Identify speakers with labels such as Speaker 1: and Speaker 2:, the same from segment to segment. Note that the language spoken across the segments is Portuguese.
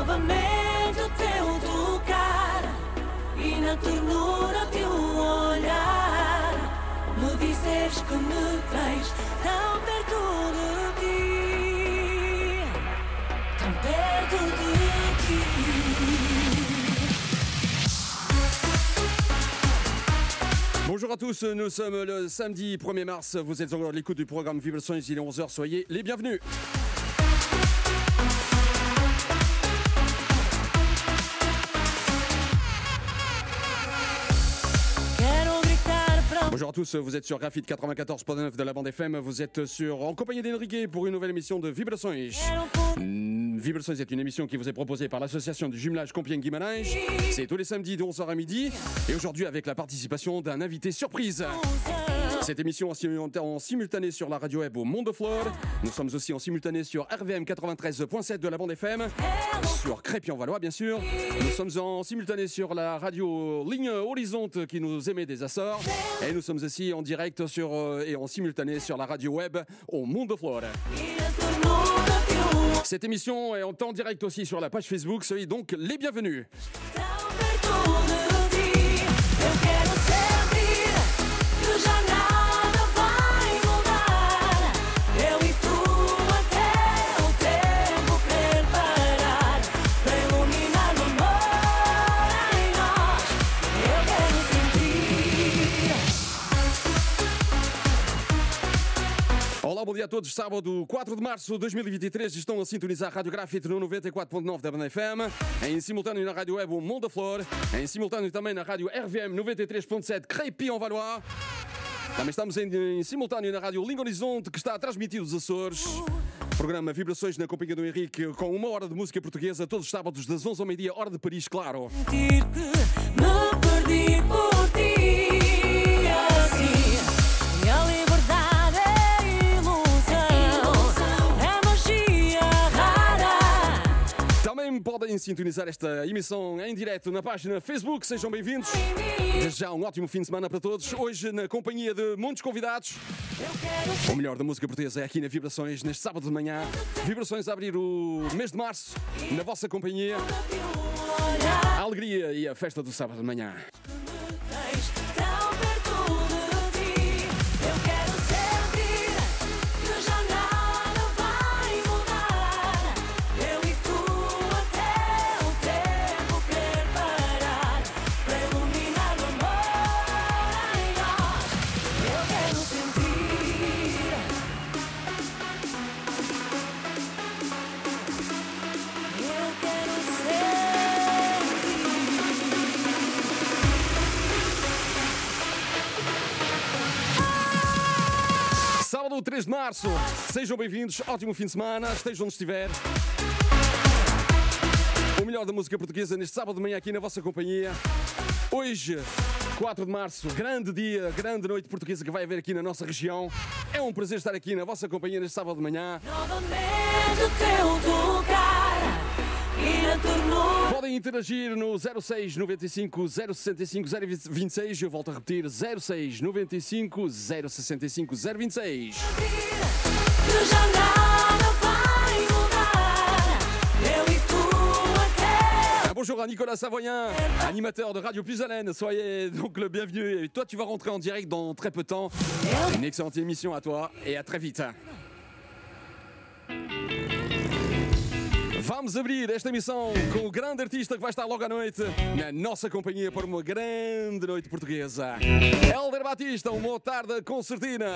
Speaker 1: novamente o teu tocar e na ternura o teu olhar me dizes que me tens tão perto de ti, tão perto de ti.
Speaker 2: Bonjour à tous, nous sommes le samedi 1er mars, vous êtes encore à l'écoute du programme Vibrations, il est 11h, soyez les bienvenus. Bonjour à tous, vous êtes sur Graphite 94.9 de la bande FM, vous êtes en compagnie d'Enrique pour une nouvelle émission de Vibrations. Vibrations est une émission qui vous est proposée par l'association du jumelage Compiègne-Guimarães. C'est tous les samedis de 11h à midi et aujourd'hui avec la participation d'un invité surprise. Cette émission en simultané sur la radio web au Monde Flore. Nous sommes aussi en simultané sur RVM 93.7 de la bande FM, sur Crépy-en-Valois bien sûr. Nous sommes en simultané sur la radio Ligne Horizonte qui nous émet des Açores. Et nous sommes aussi en direct et en simultané sur la radio web au Monde Flore. Cette émission est en temps direct aussi sur la page Facebook, soyez donc les bienvenus. Olá, bom dia a todos. Sábado 4 de março de 2023 estão a sintonizar a Rádio Graphite no 94.9 da Banda FM, em simultâneo na Rádio Web o Monde Flore, em simultâneo também na Rádio RVM 93.7 Crépy-en-Valois. Também estamos em simultâneo na Rádio Ligne Horizonte, que está a transmitir os Açores. Programa Vibrações na companhia do Henrique, com 1 hora de música portuguesa, todos os sábados das 11 ao meio-dia, hora de Paris, claro.
Speaker 1: Me perdi por ti, assim, e a liberdade é ilusão, é magia rara.
Speaker 2: Também podem sintonizar esta emissão em direto na página Facebook, sejam bem-vindos. Desde já um ótimo fim de semana para todos. Hoje na companhia de muitos convidados. O melhor da música portuguesa é aqui na Vibrações, neste sábado de manhã. Vibrações a abrir o mês de março, na vossa companhia. A alegria e a festa do sábado de manhã. Sábado 3 de março, sejam bem-vindos, ótimo fim de semana, estejam onde estiver. O melhor da música portuguesa neste sábado de manhã aqui na vossa companhia. Hoje, 4 de março, grande dia, grande noite portuguesa que vai haver aqui na nossa região. É um prazer estar aqui na vossa companhia neste sábado de manhã.
Speaker 1: Novamente o teu tocar e na ternura.
Speaker 2: Podem interagir no 06 95 065 026. Eu volto a repetir, 06 95 065 026.
Speaker 1: Que já nada vai mudar. Eu e tu até.
Speaker 2: Bonjour à Nicolas Savoyen, animateur de Radio Plus Haleine. Soyez donc le bienvenu. Et toi, tu vas rentrer en direct dans très peu de temps. Une excellente émission à toi et à très vite. Vamos abrir esta emissão com o grande artista que vai estar logo à noite na nossa companhia para uma grande noite portuguesa. Hélder Batista, uma tarde concertina.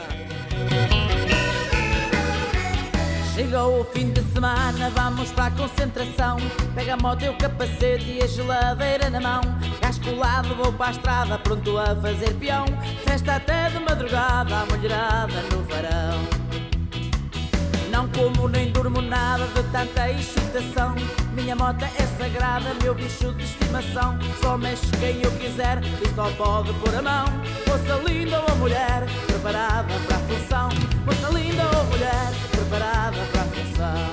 Speaker 3: Chegou o fim de semana, vamos para a concentração. Pega a moto e o capacete e a geladeira na mão. Gás colado, vou para a estrada, pronto a fazer peão. Festa até de madrugada, a mulherada no varão. Não como nem durmo nada de tanta excitação. Minha moto é sagrada, meu bicho de estimação. Só mexe quem eu quiser e só pode pôr a mão. Moça linda ou a mulher, preparada para a função. Moça linda ou a mulher, preparada para a função.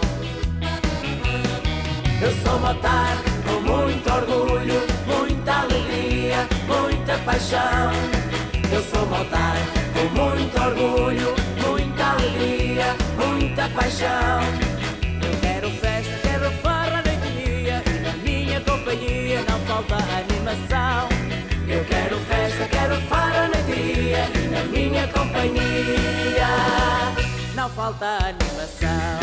Speaker 3: Eu sou motar com muito orgulho, muita alegria, muita paixão. Eu sou motar com muito orgulho, muita alegria, muita paixão. Eu quero festa, quero farra noite e dia. falta animação.
Speaker 1: Eu quero festa, quero farra, alegria e na minha companhia
Speaker 3: não falta animação.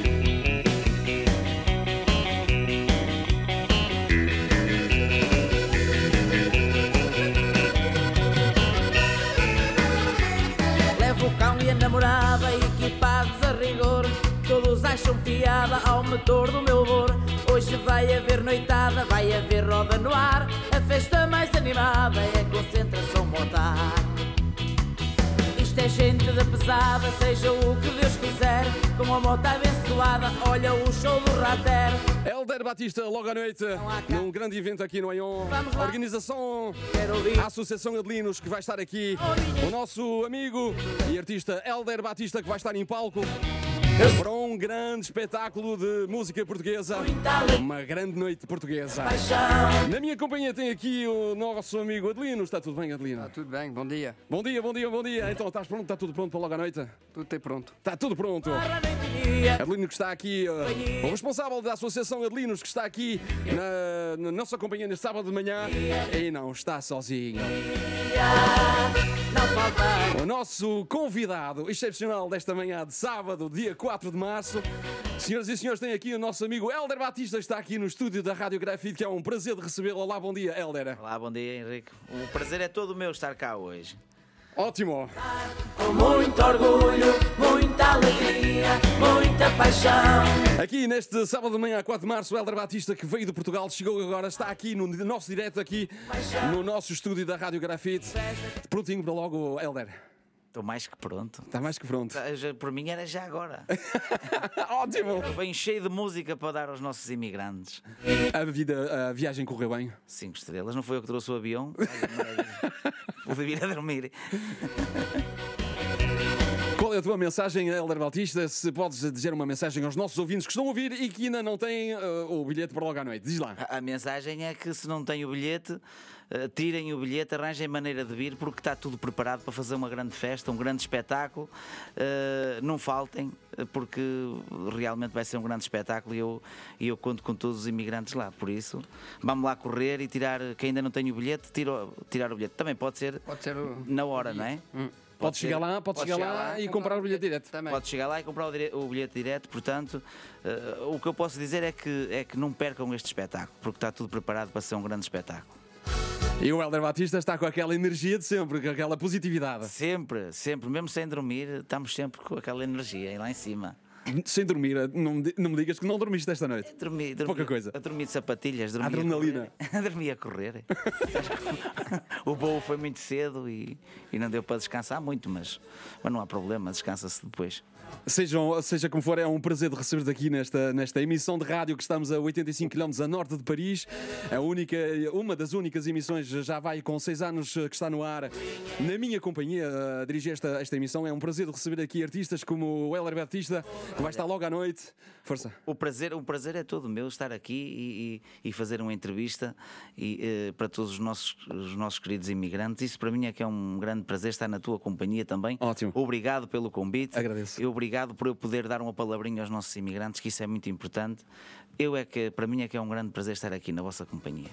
Speaker 3: Levo o cão e a namorada equipados a rigor. Todos acham piada ao motor do meu humor. Hoje vai haver noitada, vai haver roda no ar. A festa mais animada é a concentração motar. Isto é gente da pesada, seja o que Deus quiser. Com a moto abençoada, olha o show do Rater.
Speaker 2: Hélder Batista, logo à noite, num grande evento aqui no Aion.
Speaker 3: Vamos lá.
Speaker 2: Organização
Speaker 3: Quero ouvir.
Speaker 2: a Associação Adelinos, que vai estar aqui. O nosso amigo e artista Hélder Batista, que vai estar em palco para um grande espetáculo de música portuguesa. Uma grande noite portuguesa. Na minha companhia tem aqui o nosso amigo Adelino. Está tudo bem, Adelino?
Speaker 4: Está tudo bem, bom dia.
Speaker 2: Bom dia, bom dia, bom dia. Então, estás pronto? Está tudo pronto para logo à noite?
Speaker 4: Tudo está pronto.
Speaker 2: Está tudo pronto. Adelino que está aqui, o responsável da Associação Adelinos, que está aqui na nossa companhia neste sábado de manhã e não está sozinho.
Speaker 3: Não falta.
Speaker 2: O nosso convidado excepcional desta manhã de sábado, dia 4 de março. Senhoras e senhores, tem aqui o nosso amigo Hélder Batista, está aqui no estúdio da Rádio Grafite, que é um prazer de recebê-lo. Olá, bom dia, Hélder.
Speaker 3: Olá, bom dia, Henrique. O prazer é todo meu estar cá hoje.
Speaker 2: Ótimo.
Speaker 1: com muito orgulho, muita alegria, muita paixão.
Speaker 2: Aqui neste sábado de manhã, 4 de março, o Hélder Batista, que veio de Portugal, chegou agora, está aqui no nosso direto, aqui no nosso estúdio da Rádio Grafite. Prontinho para logo, Hélder.
Speaker 3: Estou mais que pronto.
Speaker 2: Está mais que pronto.
Speaker 3: Por mim era já agora.
Speaker 2: Ótimo.
Speaker 3: Vem cheio de música para dar aos nossos imigrantes.
Speaker 2: A viagem correu bem?
Speaker 3: 5 estrelas, não foi eu que trouxe o avião? Vou vir a dormir.
Speaker 2: Qual é a tua mensagem, Hélder Batista? Se podes dizer uma mensagem aos nossos ouvintes que estão a ouvir e que ainda não têm o bilhete para logo à noite. Diz lá.
Speaker 3: A mensagem é que se não têm o bilhete, tirem o bilhete, arranjem maneira de vir, porque está tudo preparado para fazer uma grande festa, um grande espetáculo. Não faltem, porque realmente vai ser um grande espetáculo e eu conto com todos os imigrantes lá. Por isso, vamos lá correr e tirar, quem ainda não tem o bilhete, tirar o bilhete. Também pode ser na hora, não é?
Speaker 2: Pode chegar lá e comprar o bilhete direto.
Speaker 4: Também.
Speaker 3: Pode chegar lá e comprar o bilhete direto. Portanto, o que eu posso dizer é que não percam este espetáculo, porque está tudo preparado para ser um grande espetáculo.
Speaker 2: E o Hélder Batista está com aquela energia de sempre, com aquela positividade.
Speaker 3: Sempre, sempre, mesmo sem dormir, estamos sempre com aquela energia lá em cima.
Speaker 2: Sem dormir, não me digas que não dormiste esta noite.
Speaker 3: Dormi,
Speaker 2: Pouca coisa.
Speaker 3: Eu dormi de sapatilhas, dormi
Speaker 2: Adrenalina.
Speaker 3: Dormi a correr. O voo foi muito cedo e não deu para descansar muito, mas não há problema, descansa-se depois.
Speaker 2: Seja como for, é um prazer de receber-te aqui nesta emissão de rádio que estamos a 85 km a norte de Paris. Uma das únicas emissões, já vai com 6 anos que está no ar. Na minha companhia, a dirigir esta emissão. É um prazer de receber aqui artistas como o Hélder Batista, que vai estar logo à noite. Força.
Speaker 3: O prazer é todo meu estar aqui e fazer uma entrevista para todos os nossos queridos imigrantes. Isso para mim é que é um grande prazer estar na tua companhia também.
Speaker 2: Ótimo.
Speaker 3: Obrigado pelo convite.
Speaker 2: Agradeço.
Speaker 3: Obrigado por eu poder dar uma palavrinha aos nossos imigrantes, que isso é muito importante. Para mim é que é um grande prazer estar aqui na vossa companhia.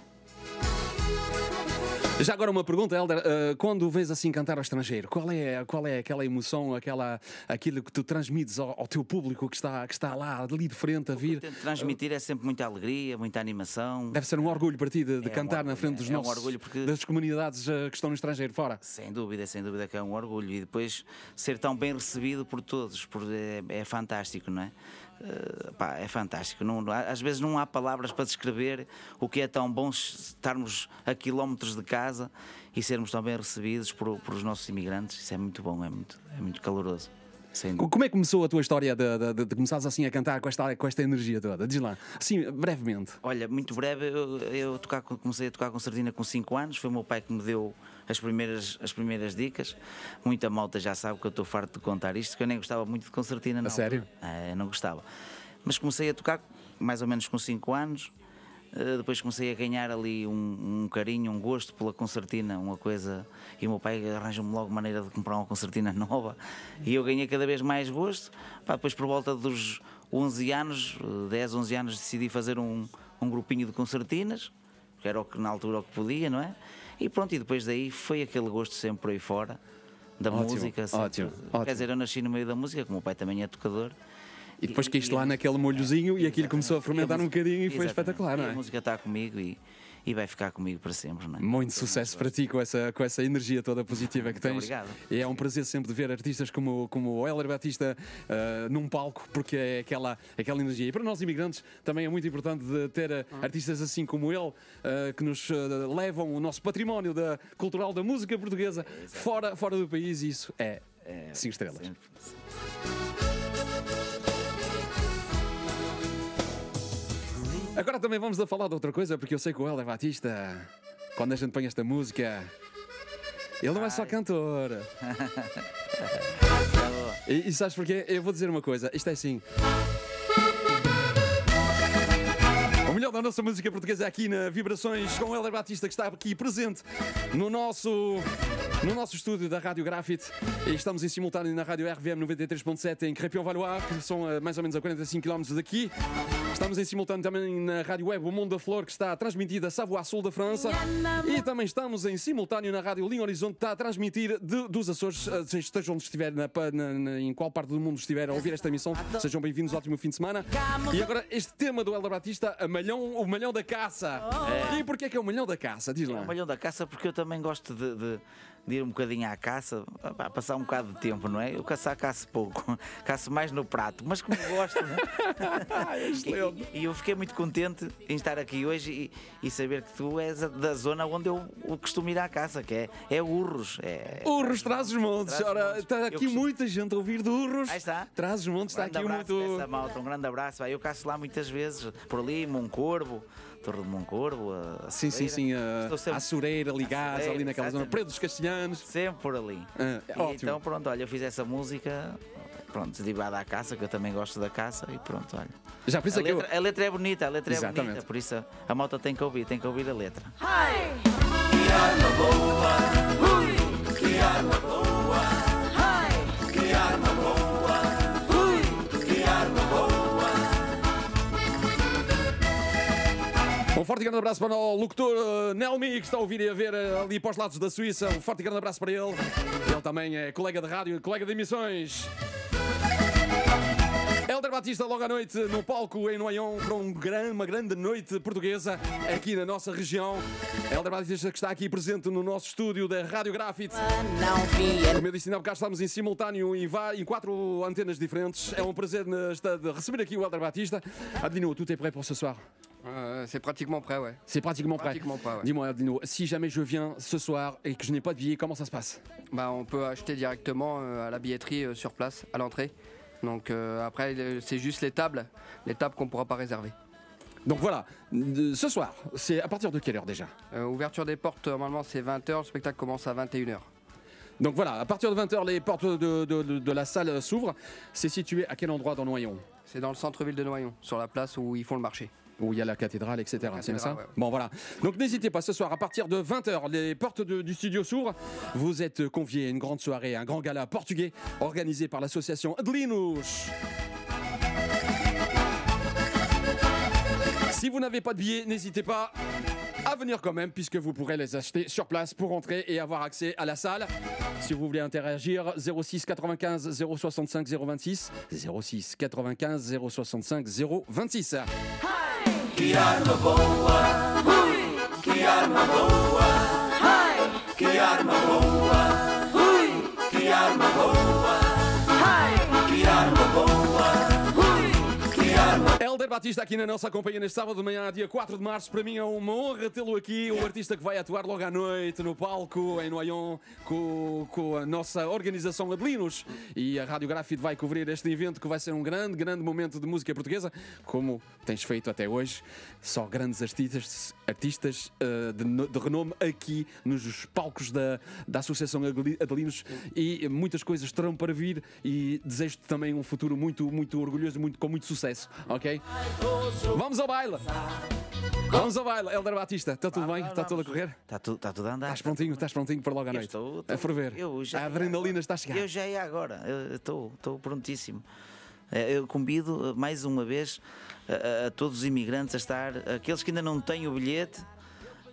Speaker 2: Já agora uma pergunta, Hélder. Quando vens assim cantar ao estrangeiro, qual é aquela emoção, aquilo que tu transmites ao teu público que está lá, ali de frente a vir?
Speaker 3: O que tento transmitir é sempre muita alegria, muita animação.
Speaker 2: Deve ser um orgulho para ti de cantar na frente dos das comunidades que estão no estrangeiro, fora.
Speaker 3: Sem dúvida que é um orgulho. E depois ser tão bem recebido por todos, é fantástico, não é? É fantástico. Às vezes não há palavras para descrever o que é tão bom estarmos a quilómetros de casa e sermos tão bem recebidos por os nossos imigrantes. Isso é muito bom, é muito caloroso.
Speaker 2: Como é que começou a tua história de começares assim a cantar com esta energia toda? Diz lá, assim, brevemente.
Speaker 3: Olha, muito breve, eu comecei a tocar concertina com 5 anos. Foi o meu pai que me deu as primeiras dicas. Muita malta já sabe que eu estou farto de contar isto, que eu nem gostava muito de concertina. Não.
Speaker 2: A sério?
Speaker 3: Não gostava. Mas comecei a tocar mais ou menos com 5 anos. Depois comecei a ganhar ali um carinho, um gosto pela concertina, uma coisa, e o meu pai arranja-me logo maneira de comprar uma concertina nova e eu ganhei cada vez mais gosto. Depois por volta dos 11 anos, 10, 11 anos, decidi fazer um grupinho de concertinas
Speaker 4: porque era na altura o que podia, não é? E pronto, e depois daí foi aquele gosto sempre por aí fora da música.
Speaker 2: Ótimo.
Speaker 4: Quer dizer, eu nasci no meio da música, como o pai também é tocador.
Speaker 2: E depois caíste lá naquele molhozinho e aquilo começou a fermentar um bocadinho e foi espetacular, não é?
Speaker 4: A música está comigo e vai ficar comigo para sempre, não é?
Speaker 2: Muito sucesso para ti com essa energia toda positiva que tens.
Speaker 4: Obrigado.
Speaker 2: E é um prazer sempre de ver artistas como o Hélder Batista num palco, porque é aquela energia. E para nós imigrantes também é muito importante de ter artistas assim como ele, que nos levam o nosso património cultural da música portuguesa fora do país, e isso é 5 estrelas.
Speaker 4: Sempre.
Speaker 2: Agora também vamos a falar de outra coisa, porque eu sei que o Hélder Batista, quando a gente põe esta música, ele não é só cantor. E sabes porquê? Eu vou dizer uma coisa, isto é assim. O melhor da nossa música portuguesa é aqui na Vibrações, com o Hélder Batista, que está aqui presente no nosso estúdio da Rádio Grafite. E estamos em simultâneo na Rádio RVM 93.7 em Crépillon-Valois, que são mais ou menos a 45 km daqui. Estamos em simultâneo também na Rádio Web O Mundo da Flor, que está a transmitir da Savoie Sul da França. E também estamos em simultâneo na Rádio Linha Horizonte, que está a transmitir dos Açores, esteja onde estiver, em qual parte do mundo estiver a ouvir esta emissão. Sejam bem-vindos, ótimo fim de semana. E agora este tema do Hélder Batista, o Malhão da Caça. E porquê que é o Malhão da Caça? Diz lá.
Speaker 4: É o Malhão da Caça porque eu também gosto de ir um bocadinho à caça, passar um bocado de tempo, não é? Eu caço pouco, caço mais no prato, mas como gosto, não é? E eu fiquei muito contente em estar aqui hoje e saber que tu és da zona onde eu costumo ir à caça, que é Urros.
Speaker 2: Urros, Trás-os-Montes. Ora, está aqui muita gente a ouvir de Urros.
Speaker 4: Aí está.
Speaker 2: Trás-os-Montes está aqui muito.
Speaker 4: Um grande abraço. Eu caço lá muitas vezes, por ali, Moncorvo. Torre de Moncorvo,
Speaker 2: sim, a Açoreira, ligados ali naquela zona, Pedro dos Castelhanos.
Speaker 4: Sempre por ali. Então, pronto, olha, eu fiz essa música, pronto, dedicada à caça, que eu também gosto da caça, e pronto, olha.
Speaker 2: Já por isso
Speaker 4: a letra é bonita, bonita, por isso a malta tem que ouvir a letra.
Speaker 1: Ai! Que arma boa! Ui! Que arma boa! Ai! Que arma boa! Ui! Que arma boa!
Speaker 2: Um forte e grande abraço para o locutor Nelmi, que está a ouvir e a ver ali para os lados da Suíça. Um forte e grande abraço para ele. Ele também é colega de rádio, colega de emissões. Hélder Batista, logo à noite, no palco em Noyon, para uma grande noite portuguesa aqui na nossa região. Hélder Batista, que está aqui presente no nosso estúdio da Rádio Grafite. Como eu disse, ainda há bocado estamos em simultâneo em 4 antenas diferentes. É um prazer de receber aqui o Hélder Batista. Adino, tout est prêt pour ce soir?
Speaker 5: C'est pratiquement prêt, ouais.
Speaker 2: C'est pratiquement prêt.
Speaker 5: Ouais.
Speaker 2: Dis-moi, Adino, si jamais je viens ce soir et que je n'ai pas de billet, comment ça se passe?
Speaker 5: On peut acheter directement à la billetterie sur place, à l'entrée. Donc après, c'est juste les tables qu'on ne pourra pas réserver.
Speaker 2: Donc voilà, ce soir, c'est à partir de quelle heure déjà?
Speaker 5: Ouverture des portes, normalement c'est 20h, le spectacle commence à 21h.
Speaker 2: Donc voilà, à partir de 20h, les portes de la salle s'ouvrent. C'est situé à quel endroit dans Noyon?
Speaker 5: C'est dans le centre-ville de Noyon, sur la place où ils font le marché.
Speaker 2: Où il y a la cathédrale, etc. C'est ça?
Speaker 5: Ouais.
Speaker 2: Bon, voilà. Donc n'hésitez pas, ce soir, à partir de 20h, les portes du studio s'ouvrent. Vous êtes conviés à une grande soirée, un grand gala portugais organisé par l'association Adelinus. Si vous n'avez pas de billets, n'hésitez pas à venir quand même, puisque vous pourrez les acheter sur place pour entrer et avoir accès à la salle. Si vous voulez interagir, 06 95 065 026, 06 95 065 026.
Speaker 1: Que arma boa! Ui! Que arma boa! Ai! Que arma boa! Ui! Que arma boa! Ai! Que arma boa! Ui! Que arma...
Speaker 2: Hélder Batista aqui na nossa companhia neste sábado de manhã, dia 4 de março. Para mim é uma honra tê-lo aqui, o artista que vai atuar logo à noite no palco em Noyon com a nossa organização Adelinus, e a Rádio Grafite vai cobrir este evento que vai ser um grande momento de música portuguesa, como tens feito até hoje. Só grandes artistas de renome aqui nos palcos da Associação Adelinus, e muitas coisas terão para vir, e desejo-te também um futuro muito orgulhoso, com muito sucesso, ok? Vamos ao baile! Vamos ao baile, Hélder Batista, está tudo bem? Está tudo a correr?
Speaker 4: Está tudo a andar.
Speaker 2: Estás prontinho para logo à noite?
Speaker 4: Estou
Speaker 2: a ferver. A adrenalina está a chegar.
Speaker 4: Eu já ia agora, estou prontíssimo. Eu convido mais uma vez a todos os imigrantes a estar, aqueles que ainda não têm o bilhete,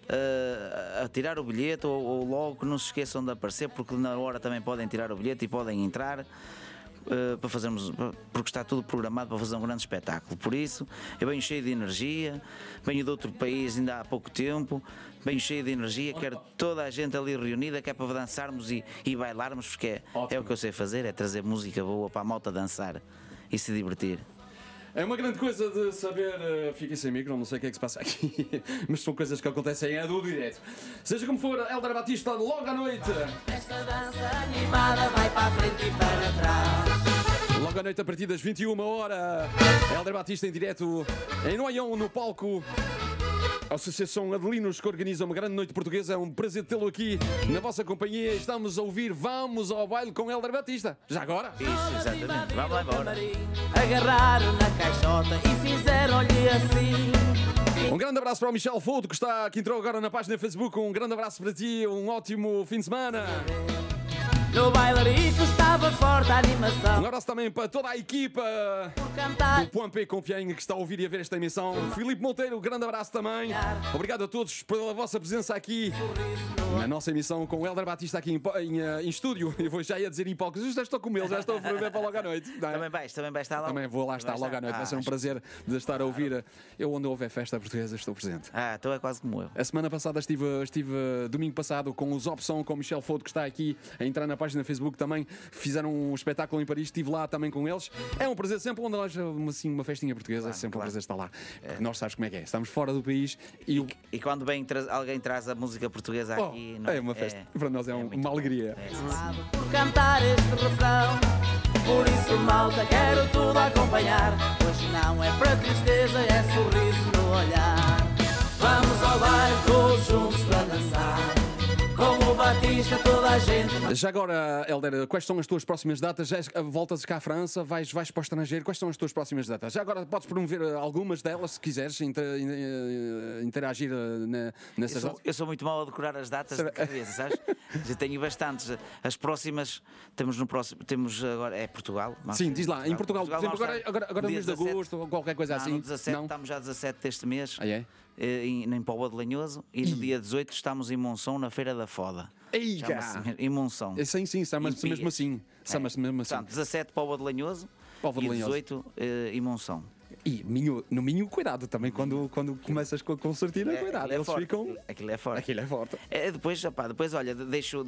Speaker 4: a tirar o bilhete ou logo que não se esqueçam de aparecer, porque na hora também podem tirar o bilhete e podem entrar. Para fazermos, porque está tudo programado para fazer um grande espetáculo. Por isso, eu venho cheio de energia, venho de outro país ainda há pouco tempo, venho cheio de energia, quero toda a gente ali reunida, que é para dançarmos e bailarmos, porque é o que eu sei fazer, é trazer música boa para a malta dançar e se divertir.
Speaker 2: É uma grande coisa de saber. Fiquei sem micro, não sei o que é que se passa aqui, mas são coisas que acontecem do direto. Seja como for, Hélder Batista, logo à noite.
Speaker 3: Esta dança animada vai para a frente e para trás.
Speaker 2: Logo à noite, a partir das 21h, Hélder Batista em direto em Noyon, no palco. A Associação Adelinos, que organiza uma grande noite portuguesa. É um prazer tê-lo aqui na vossa companhia. Estamos a ouvir Vamos ao Baile com Hélder Batista. Já agora?
Speaker 4: Isso, exatamente. Vamos lá embora.
Speaker 3: Agarraram na caixota e fizeram-lhe assim.
Speaker 2: Um grande abraço para o Michel Foto, que entrou agora na página do Facebook. Um grande abraço para ti, um ótimo fim de semana.
Speaker 3: No bailarico estava forte a animação.
Speaker 2: Um abraço também para toda a equipa
Speaker 3: Por cantar
Speaker 2: do Point P Compiègne que está a ouvir e a ver esta emissão. Filipe Monteiro, grande abraço também. Obrigado a todos pela vossa presença aqui na nossa emissão com o Hélder Batista aqui em estúdio. Eu vou já ia dizer em palcos, já estou com ele, já estou a prever para logo à noite. Não é?
Speaker 4: Também vai estar lá.
Speaker 2: Também vou lá estar logo à noite, vai ser um prazer de estar a ouvir. Eu, onde houver festa portuguesa, estou presente.
Speaker 4: Então é quase como eu.
Speaker 2: A semana passada estive domingo passado com os Opção, com o Michel Foto, que está aqui a entrar na página do Facebook também. Fizeram um espetáculo em Paris, estive lá também com eles. É um prazer sempre, onde nós, assim, uma festinha portuguesa, é sempre um prazer estar lá. Porque nós sabes como é que é, estamos fora do país e
Speaker 4: quando alguém traz a música portuguesa aqui, não
Speaker 2: é uma festa. Para nós é uma alegria.
Speaker 3: por cantar este refrão. Por isso, malta, quero tudo acompanhar. Hoje não é para tristeza, é sorriso no olhar. Vamos ao baile todos juntos para dançar. Com o Batista toda a gente.
Speaker 2: Já agora, Hélder, quais são as tuas próximas datas? Voltas cá à França? Vais para o estrangeiro? Quais são as tuas próximas datas? Já agora podes promover algumas delas, se quiseres, interagir nessas datas.
Speaker 4: Eu sou muito mau a decorar as datas de cabeça, sabes? Já tenho bastantes. As próximas, temos agora, é Portugal.
Speaker 2: Sim, diz lá, em Portugal, por exemplo, agora no mês de agosto, ou qualquer coisa assim.
Speaker 4: No 17, estamos já 17 deste mês.
Speaker 2: É?
Speaker 4: Em Póvoa de Lanhoso, e no dia 18 estamos em Monção, na Feira da Foda. Em Monção.
Speaker 2: Sim, chama-se mesmo assim.
Speaker 4: Portanto, 17 Póvoa de Lanhoso e 18 em Monção.
Speaker 2: E no Minho, cuidado também, quando começas com a concertina, cuidado, eles ficam...
Speaker 4: Aquilo é forte.
Speaker 2: Aquilo é forte.
Speaker 4: Depois, olha, deixo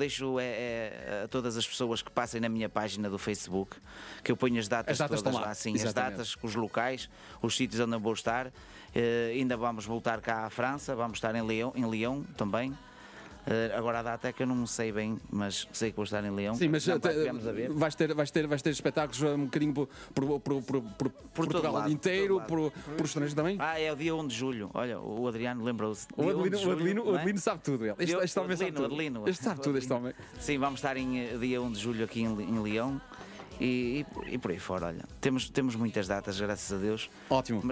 Speaker 4: a todas as pessoas que passem na minha página do Facebook, que eu ponho as datas todas lá. Assim, as datas, os locais, os sítios onde eu vou estar. Ainda vamos voltar cá à França, vamos estar em Lyon também. Agora a data é que eu não sei bem, mas sei que vou estar em Lyon.
Speaker 2: Sim, mas vais ter espetáculos um bocadinho por Portugal
Speaker 4: lado,
Speaker 2: inteiro, por estrangeiro também?
Speaker 4: É o dia 1 de julho. Olha, o Adriano lembrou-se.
Speaker 2: O Adelino sabe tudo. Este homem sabe tudo. Este sabe tudo, este homem.
Speaker 4: Sim, vamos estar em dia 1 de julho aqui em Lyon. E por aí fora, olha, temos muitas datas, graças a Deus.
Speaker 2: Ótimo.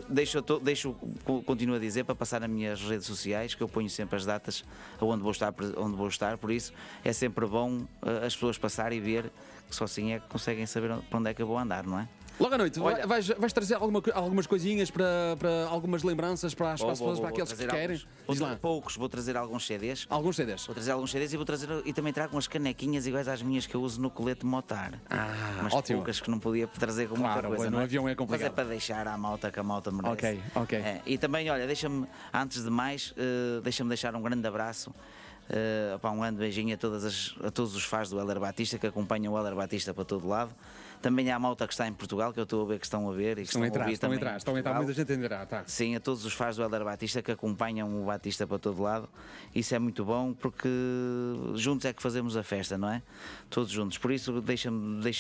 Speaker 4: Continuo a dizer, para passar nas minhas redes sociais, que eu ponho sempre as datas onde vou estar, por isso é sempre bom as pessoas passarem e ver, que só assim é que conseguem saber para onde é que eu vou andar, não é?
Speaker 2: Logo à noite, vais trazer algumas coisinhas para algumas lembranças para as pessoas, para aqueles que querem?
Speaker 4: Poucos, vou trazer alguns CDs.
Speaker 2: Alguns CDs?
Speaker 4: Vou trazer alguns CDs e também trago umas canequinhas iguais às minhas que eu uso no colete motar.
Speaker 2: Mas
Speaker 4: ótimo. Poucas que não podia trazer com muita coisa.
Speaker 2: No avião é complicado.
Speaker 4: Mas é para deixar à malta que a malta merece.
Speaker 2: Ok.
Speaker 4: E também, olha, antes de mais, deixa-me deixar um grande abraço. Um grande beijinho a todos os fãs do Hélder Batista, que acompanham o Hélder Batista para todo lado. Também há a malta que está em Portugal, que eu estou a ver que estão a ver e que estão a ouvir também.
Speaker 2: Estão a entrar, muita gente entrará, tá?
Speaker 4: Sim, a todos os fãs do Hélder Batista que acompanham o Batista para todo lado. Isso é muito bom, porque juntos é que fazemos a festa, não é? Todos juntos. Por isso, deixa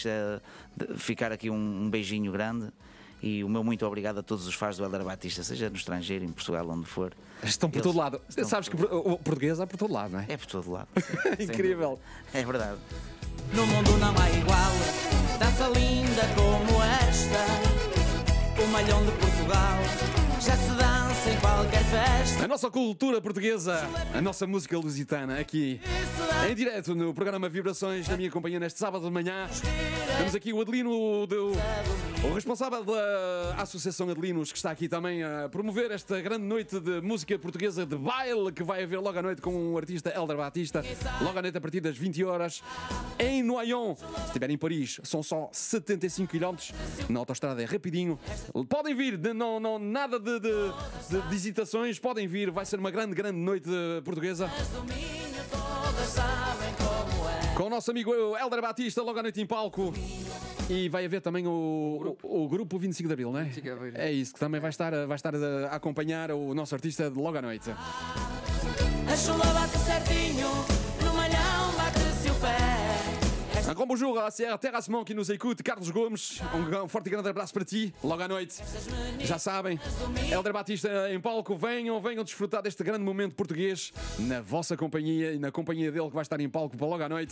Speaker 4: ficar aqui um beijinho grande. E o meu muito obrigado a todos os fãs do Hélder Batista, seja no estrangeiro, em Portugal, onde for.
Speaker 2: Estão por todo lado. Sabes que o português é por todo lado, não é?
Speaker 4: É por todo lado.
Speaker 2: Incrível.
Speaker 4: É verdade.
Speaker 3: No mundo não há igual, dança linda como esta. O malhão de Portugal já se dança em qualquer festa.
Speaker 2: A nossa cultura portuguesa, a nossa música lusitana, aqui em direto no programa Vibrações, na minha companhia neste sábado de manhã. Temos aqui o Adelino, o responsável da Associação Adelinos, que está aqui também a promover esta grande noite de música portuguesa de baile, que vai haver logo à noite com o artista Hélder Batista, logo à noite a partir das 20 horas, em Noyon. Se estiver em Paris, são só 75 km, na autoestrada é rapidinho. Podem vir, nada de hesitações, podem vir, vai ser uma grande noite portuguesa. Com o nosso amigo Hélder Batista, logo à noite em palco. E vai haver também o grupo 25 de Abril, não é? É isso, que também vai estar a acompanhar o nosso artista logo à noite.
Speaker 1: A chula bate certinho, no malhão bate-se o pé.
Speaker 2: Como bonjour à Sierra Terrassement que nos écoute, Carlos Gomes, um forte e grande abraço para ti, logo à noite. Já sabem, Hélder Batista em palco, venham desfrutar deste grande momento português na vossa companhia e na companhia dele que vai estar em palco para logo à noite.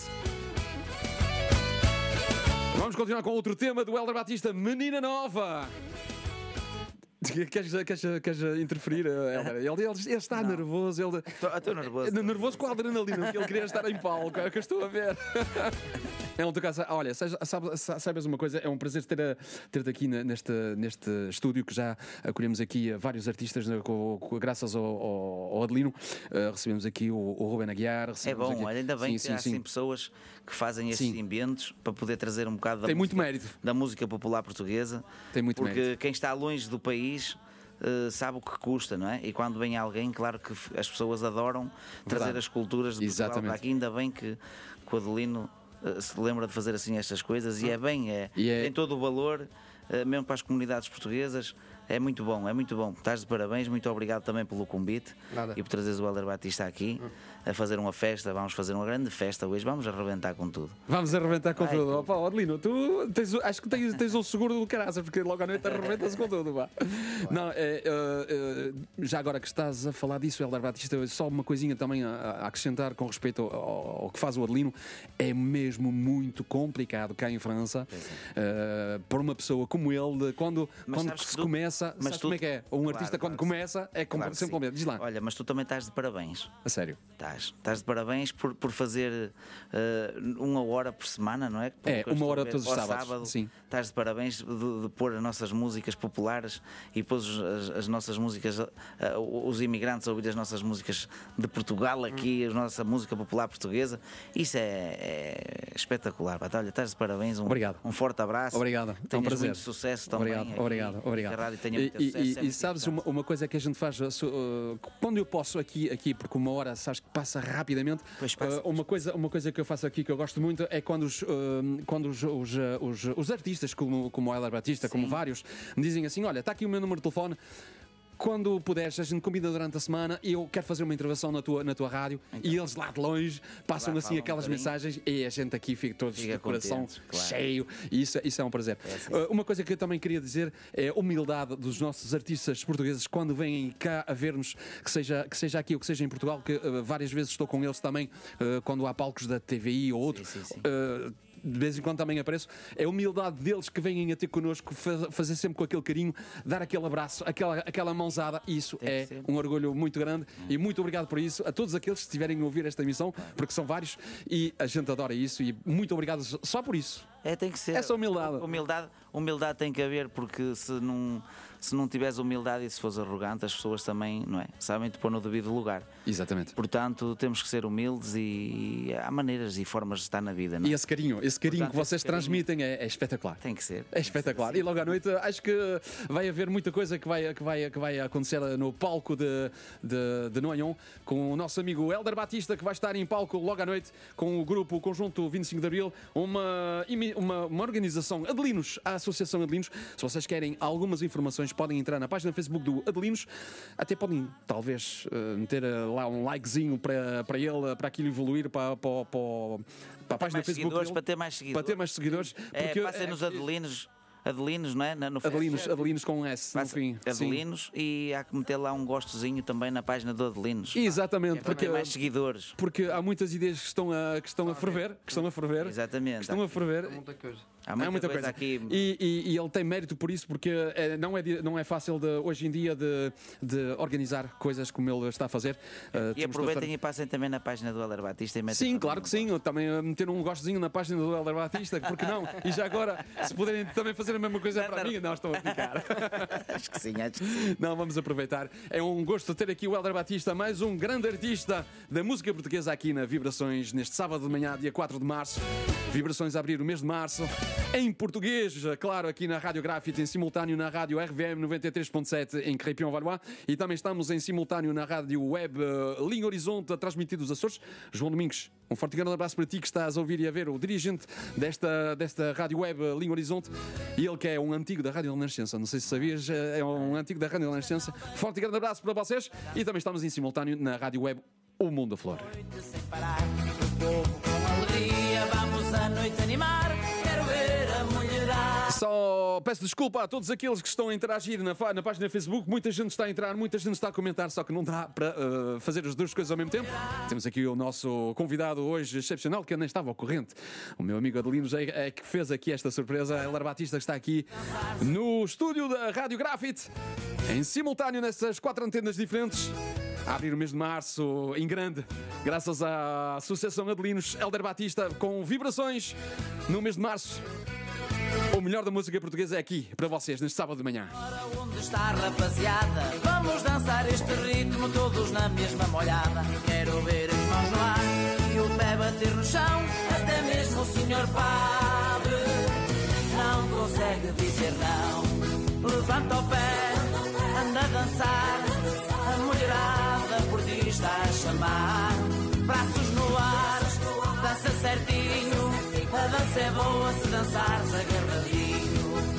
Speaker 2: Vamos continuar com outro tema do Hélder Batista, Menina Nova. Queres interferir, Hélder? Ele está nervoso.
Speaker 4: Estou nervoso.
Speaker 2: Nervoso com a adrenalina, que ele queria estar em palco, é o que eu estou a ver. Olha, sabes uma coisa, é um prazer ter-te aqui neste estúdio, que já acolhemos aqui vários artistas, graças ao Adelino. Recebemos aqui o Ruben Aguiar.
Speaker 4: É bom,
Speaker 2: aqui...
Speaker 4: ainda bem que há assim pessoas que fazem estes inventos para poder trazer um bocado
Speaker 2: Tem muito mérito.
Speaker 4: Da música popular portuguesa.
Speaker 2: Tem muito
Speaker 4: porque
Speaker 2: mérito.
Speaker 4: Quem está longe do país sabe o que custa, não é? E quando vem alguém, claro que as pessoas adoram trazer as culturas de Portugal para aqui. Ainda bem que o Adelino se lembra de fazer assim estas coisas e é bem, tem todo o valor, mesmo para as comunidades portuguesas. É muito bom, é muito bom. Estás de parabéns, muito obrigado também pelo convite.
Speaker 5: Nada.
Speaker 4: E por trazeres o Hélder Batista aqui a fazer uma festa. Vamos fazer uma grande festa hoje, vamos arrebentar com tudo.
Speaker 2: Vamos arrebentar com tudo. Opa, Adelino, tu acho que tens um seguro do caraças, porque logo à noite arrebentas com tudo. Pá. Não, já agora que estás a falar disso, Hélder Batista, só uma coisinha também a acrescentar com respeito ao que faz o Adelino. É mesmo muito complicado cá em França, para uma pessoa como ele, quando se começa. Sabes como é que é? Um artista quando começa é sempre completo. Diz lá.
Speaker 4: Olha, mas tu também estás de parabéns.
Speaker 2: A sério?
Speaker 4: Estás de parabéns por fazer 1 hora por semana, não é? Porque
Speaker 2: 1 hora todos os sábados. Sim.
Speaker 4: Estás de parabéns de pôr as nossas músicas populares e pôr as nossas músicas, os imigrantes a ouvir as nossas músicas de Portugal aqui, a nossa música popular portuguesa. Isso é espetacular. Olha, estás de parabéns.
Speaker 2: Obrigado.
Speaker 4: Um forte abraço.
Speaker 2: Obrigado.
Speaker 4: Tenhas muito sucesso também.
Speaker 2: Obrigado. E sabes uma coisa que a gente faz quando eu posso aqui porque 1 hora sabes que passa rapidamente. Uma coisa que eu faço aqui que eu gosto muito é quando os artistas como o Hélder Batista, como vários, me dizem assim: olha, está aqui o meu número de telefone. Quando puderes, a gente combina durante a semana e eu quero fazer uma intervenção na tua rádio, então, e eles lá de longe passam assim aquelas mensagens e a gente aqui fica todos de coração cheio, e isso é um prazer. Uma coisa que eu também queria dizer é a humildade dos nossos artistas portugueses quando vêm cá a ver-nos, que seja aqui ou que seja em Portugal, que várias vezes estou com eles também, quando há palcos da TVI ou outro. De vez em quando também apareço, é a humildade deles que vêm a ter connosco, fazer sempre com aquele carinho, dar aquele abraço, aquela mãozada. Isso é um orgulho muito grande e muito obrigado por isso a todos aqueles que estiverem a ouvir esta emissão, porque são vários e a gente adora isso, e muito obrigado só por isso.
Speaker 4: Tem que ser.
Speaker 2: Essa humildade.
Speaker 4: Humildade tem que haver, porque se não tiveres humildade e se fores arrogante, as pessoas também, não é? Sabem te pôr no devido lugar.
Speaker 2: Exatamente.
Speaker 4: Portanto, temos que ser humildes e há maneiras e formas de estar na vida, não é?
Speaker 2: E esse carinho que vocês transmitem é espetacular.
Speaker 4: Tem que ser.
Speaker 2: É espetacular. E logo à noite acho que vai haver muita coisa que vai acontecer no palco de Noyon, com o nosso amigo Hélder Batista, que vai estar em palco logo à noite com o conjunto 25 de Abril, uma organização Adelinos, a Associação Adelinos. Se vocês querem algumas informações, podem entrar na página do Facebook do Adelinos, até podem talvez meter lá um likezinho para aquilo evoluir para a página do Facebook dele,
Speaker 4: para ter mais seguidores.
Speaker 2: Passem
Speaker 4: nos Adelinos Adelinos, não é? No
Speaker 2: Adelinos com S no fim.
Speaker 4: Adelinos, e há que meter lá um gostozinho também na página do Adelinos.
Speaker 2: Exatamente,
Speaker 4: porque mais seguidores.
Speaker 2: Porque há muitas ideias que estão a ferver.
Speaker 4: Exatamente.
Speaker 2: Estão a ferver.
Speaker 5: Muita coisa.
Speaker 4: Há muita coisa aqui.
Speaker 2: E ele tem mérito por isso, porque não é fácil hoje em dia de organizar coisas como ele está a fazer.
Speaker 4: E aproveitem e passem também na página do Helder Batista.
Speaker 2: Sim, claro que sim. Eu também meter um gostozinho na página do Helder Batista, porque não? E já agora, se puderem também fazer a mesma coisa para mim, não estão a ficar.
Speaker 4: Acho que sim.
Speaker 2: Não, vamos aproveitar. É um gosto ter aqui o Helder Batista, mais um grande artista da música portuguesa aqui na Vibrações, neste sábado de manhã, dia 4 de março. Vibrações a abrir o mês de março. Em português, claro, aqui na Rádio Grafite, em simultâneo na Rádio RVM 93.7 em Crépin-Valois, e também estamos em simultâneo na Rádio Web Linha Horizonte, a transmitir dos Açores. João Domingos, um forte grande abraço para ti que estás a ouvir e a ver, o dirigente desta Rádio Web Linha Horizonte, e ele que é um antigo da Rádio Renascença, não sei se sabias, é um antigo da Rádio Renascença. Forte grande abraço para vocês, e também estamos em simultâneo na Rádio Web O Mundo da Flor.
Speaker 3: Vamos à noite animar, quero ver a mulherada.
Speaker 2: Só peço desculpa a todos aqueles que estão a interagir na página Facebook. Muita gente está a entrar, muita gente está a comentar, só que não dá para fazer as duas coisas ao mesmo tempo. Temos aqui o nosso convidado hoje excepcional, que eu nem estava ao corrente. O meu amigo Adelinos é que fez aqui esta surpresa. Helder Batista está aqui no estúdio da Rádio Grafite, em simultâneo nessas 4 antenas diferentes, a abrir o mês de março em grande, graças à Associação Adelinos. Helder Batista com Vibrações no mês de março. O melhor da música portuguesa é aqui para vocês neste sábado de manhã.
Speaker 3: Ora, onde está, rapaziada? Vamos dançar este ritmo todos na mesma molhada. Quero ver as mãos no ar e o pé bater no chão. Até mesmo o senhor padre não consegue dizer não. Levanta o pé, anda a dançar. A mulherada por ti está a chamar. Braços no ar, dança certinho. A dança é boa se dançares agarradinho.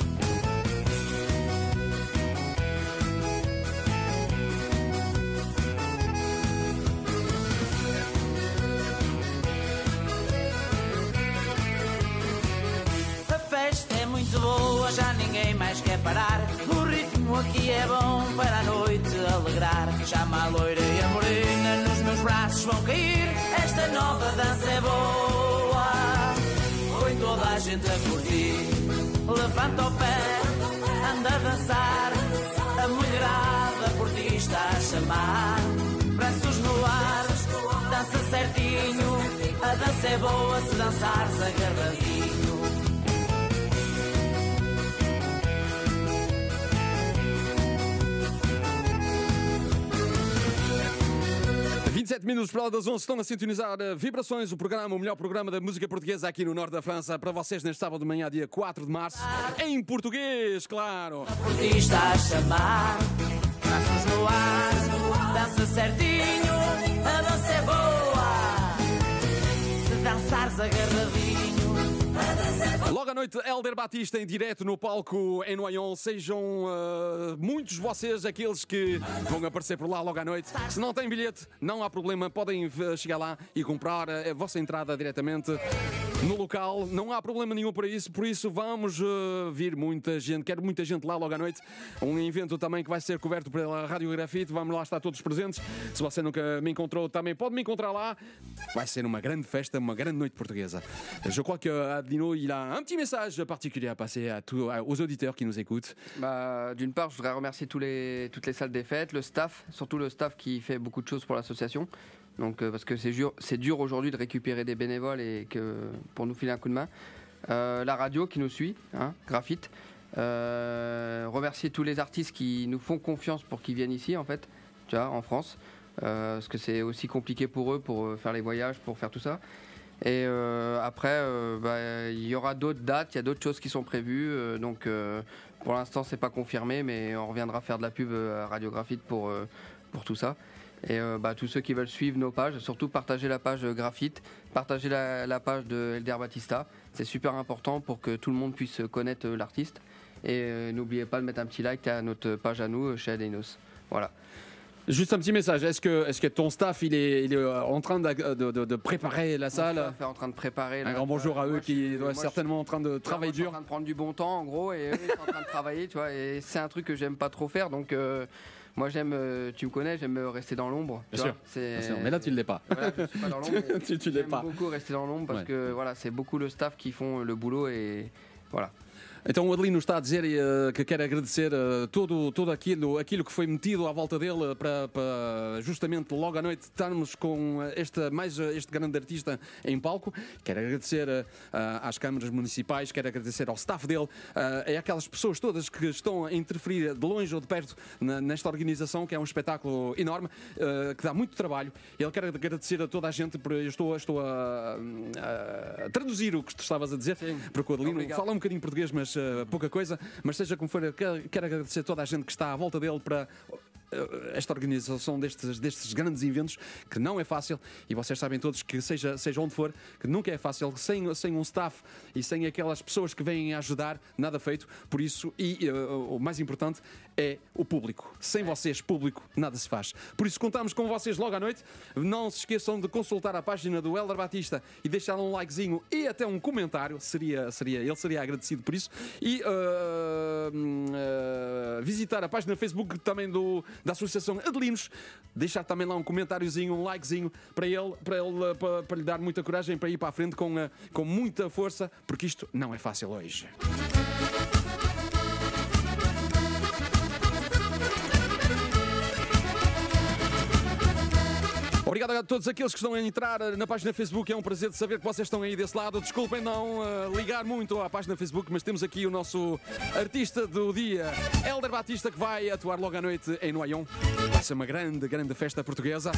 Speaker 3: 'Esta é muito boa, já ninguém mais quer parar. O ritmo aqui é bom para a noite alegrar. Chama a loira e a morena, nos meus braços vão cair. Esta nova dança é boa, põe toda a gente a curtir. Levanta o pé, anda a dançar. A mulherada por ti está a chamar. Braços no ar, dança certinho. A dança é boa se dançares agarradinho.
Speaker 2: 27 minutos para lá das 11, estão a sintonizar Vibrações, o melhor programa da música portuguesa aqui no norte da França, para vocês neste sábado de manhã, dia 4 de março, em português, claro.
Speaker 3: Por ti está a chamar, braços no ar, dança certinho, a dança é boa, se dançares agarradinho.
Speaker 2: Logo à noite, Helder Batista em direto no palco em Noyon. Sejam muitos vocês aqueles que vão aparecer por lá logo à noite. Se não têm bilhete, não há problema, podem chegar lá e comprar a vossa entrada diretamente no local. Não há problema nenhum por isso vamos vir muita gente, quero muita gente lá logo à noite. Um evento também que vai ser coberto pela Rádio Grafite, vamos lá estar todos presentes. Se você nunca me encontrou, também pode me encontrar lá. Vai ser uma grande festa, uma grande noite portuguesa. Je crois que Adelino, il a un petit message particulier à passer aux auditeurs qui nous écoutent.
Speaker 5: D'une part, je voudrais remercier toutes les salles des fêtes, le staff, surtout le staff qui fait beaucoup de choses pour l'association. Donc, parce que c'est dur aujourd'hui de récupérer des bénévoles et pour nous filer un coup de main. La radio qui nous suit, Grafite. Remercier tous les artistes qui nous font confiance pour qu'ils viennent ici, en fait, tu vois, en France. Parce que c'est aussi compliqué pour eux pour faire les voyages, pour faire tout ça. Et après, il y aura d'autres dates, il y a d'autres choses qui sont prévues. Donc pour l'instant, c'est pas confirmé, mais on reviendra faire de la pub à Radio Grafite pour tout ça. Et tous ceux qui veulent suivre nos pages, surtout partager la page Grafite, partager la page de Helder Batista. C'est super important pour que tout le monde puisse connaître l'artiste. Et n'oubliez pas de mettre un petit like à notre page à nous, chez Adenos. Voilà.
Speaker 2: Juste un petit message. Est-ce que ton staff il est en train de préparer la salle?
Speaker 5: Mon staff est en train de préparer.
Speaker 2: Un grand bonjour à eux qui doivent certainement en train de travailler dur.
Speaker 5: En train de prendre du bon temps en gros et eux ils sont en train de travailler, tu vois. Et c'est un truc que j'aime pas trop faire, donc moi j'aime, tu me connais, j'aime rester dans l'ombre.
Speaker 2: Bien sûr. Mais là tu ne l'es pas.
Speaker 5: Voilà, je suis pas dans l'ombre.
Speaker 2: tu l'es
Speaker 5: J'aime
Speaker 2: pas.
Speaker 5: beaucoup rester dans l'ombre parce que voilà, c'est beaucoup le staff qui font le boulot et voilà.
Speaker 2: Então o Adelino está a dizer que quer agradecer todo aquilo que foi metido à volta dele para justamente logo à noite estarmos com este grande artista em palco. Quer agradecer às câmaras municipais, quer agradecer ao staff dele, a aquelas pessoas todas que estão a interferir de longe ou de perto nesta organização, que é um espetáculo enorme, que dá muito trabalho. Ele quer agradecer a toda a gente, eu estou a traduzir o que tu estavas a dizer, porque o Adelino fala um bocadinho português, mas pouca coisa, mas seja como for, eu quero agradecer a toda a gente que está à volta dele para esta organização destes grandes eventos, que não é fácil, e vocês sabem todos que seja onde for, que nunca é fácil, sem um staff e sem aquelas pessoas que vêm ajudar, nada feito. Por isso, o mais importante é o público. Sem vocês, público, nada se faz. Por isso, contamos com vocês logo à noite. Não se esqueçam de consultar a página do Hélder Batista e deixar um likezinho e até um comentário, ele seria agradecido por isso, e visitar a página Facebook também da Associação Adelinos, deixar também lá um comentáriozinho, um likezinho para lhe dar muita coragem para ir para a frente com muita força, porque isto não é fácil hoje. Obrigado a todos aqueles que estão a entrar na página Facebook. É um prazer de saber que vocês estão aí desse lado. Desculpem não ligar muito à página Facebook, mas temos aqui o nosso artista do dia, Hélder Batista, que vai atuar logo à noite em Noyon. Vai ser uma grande festa portuguesa.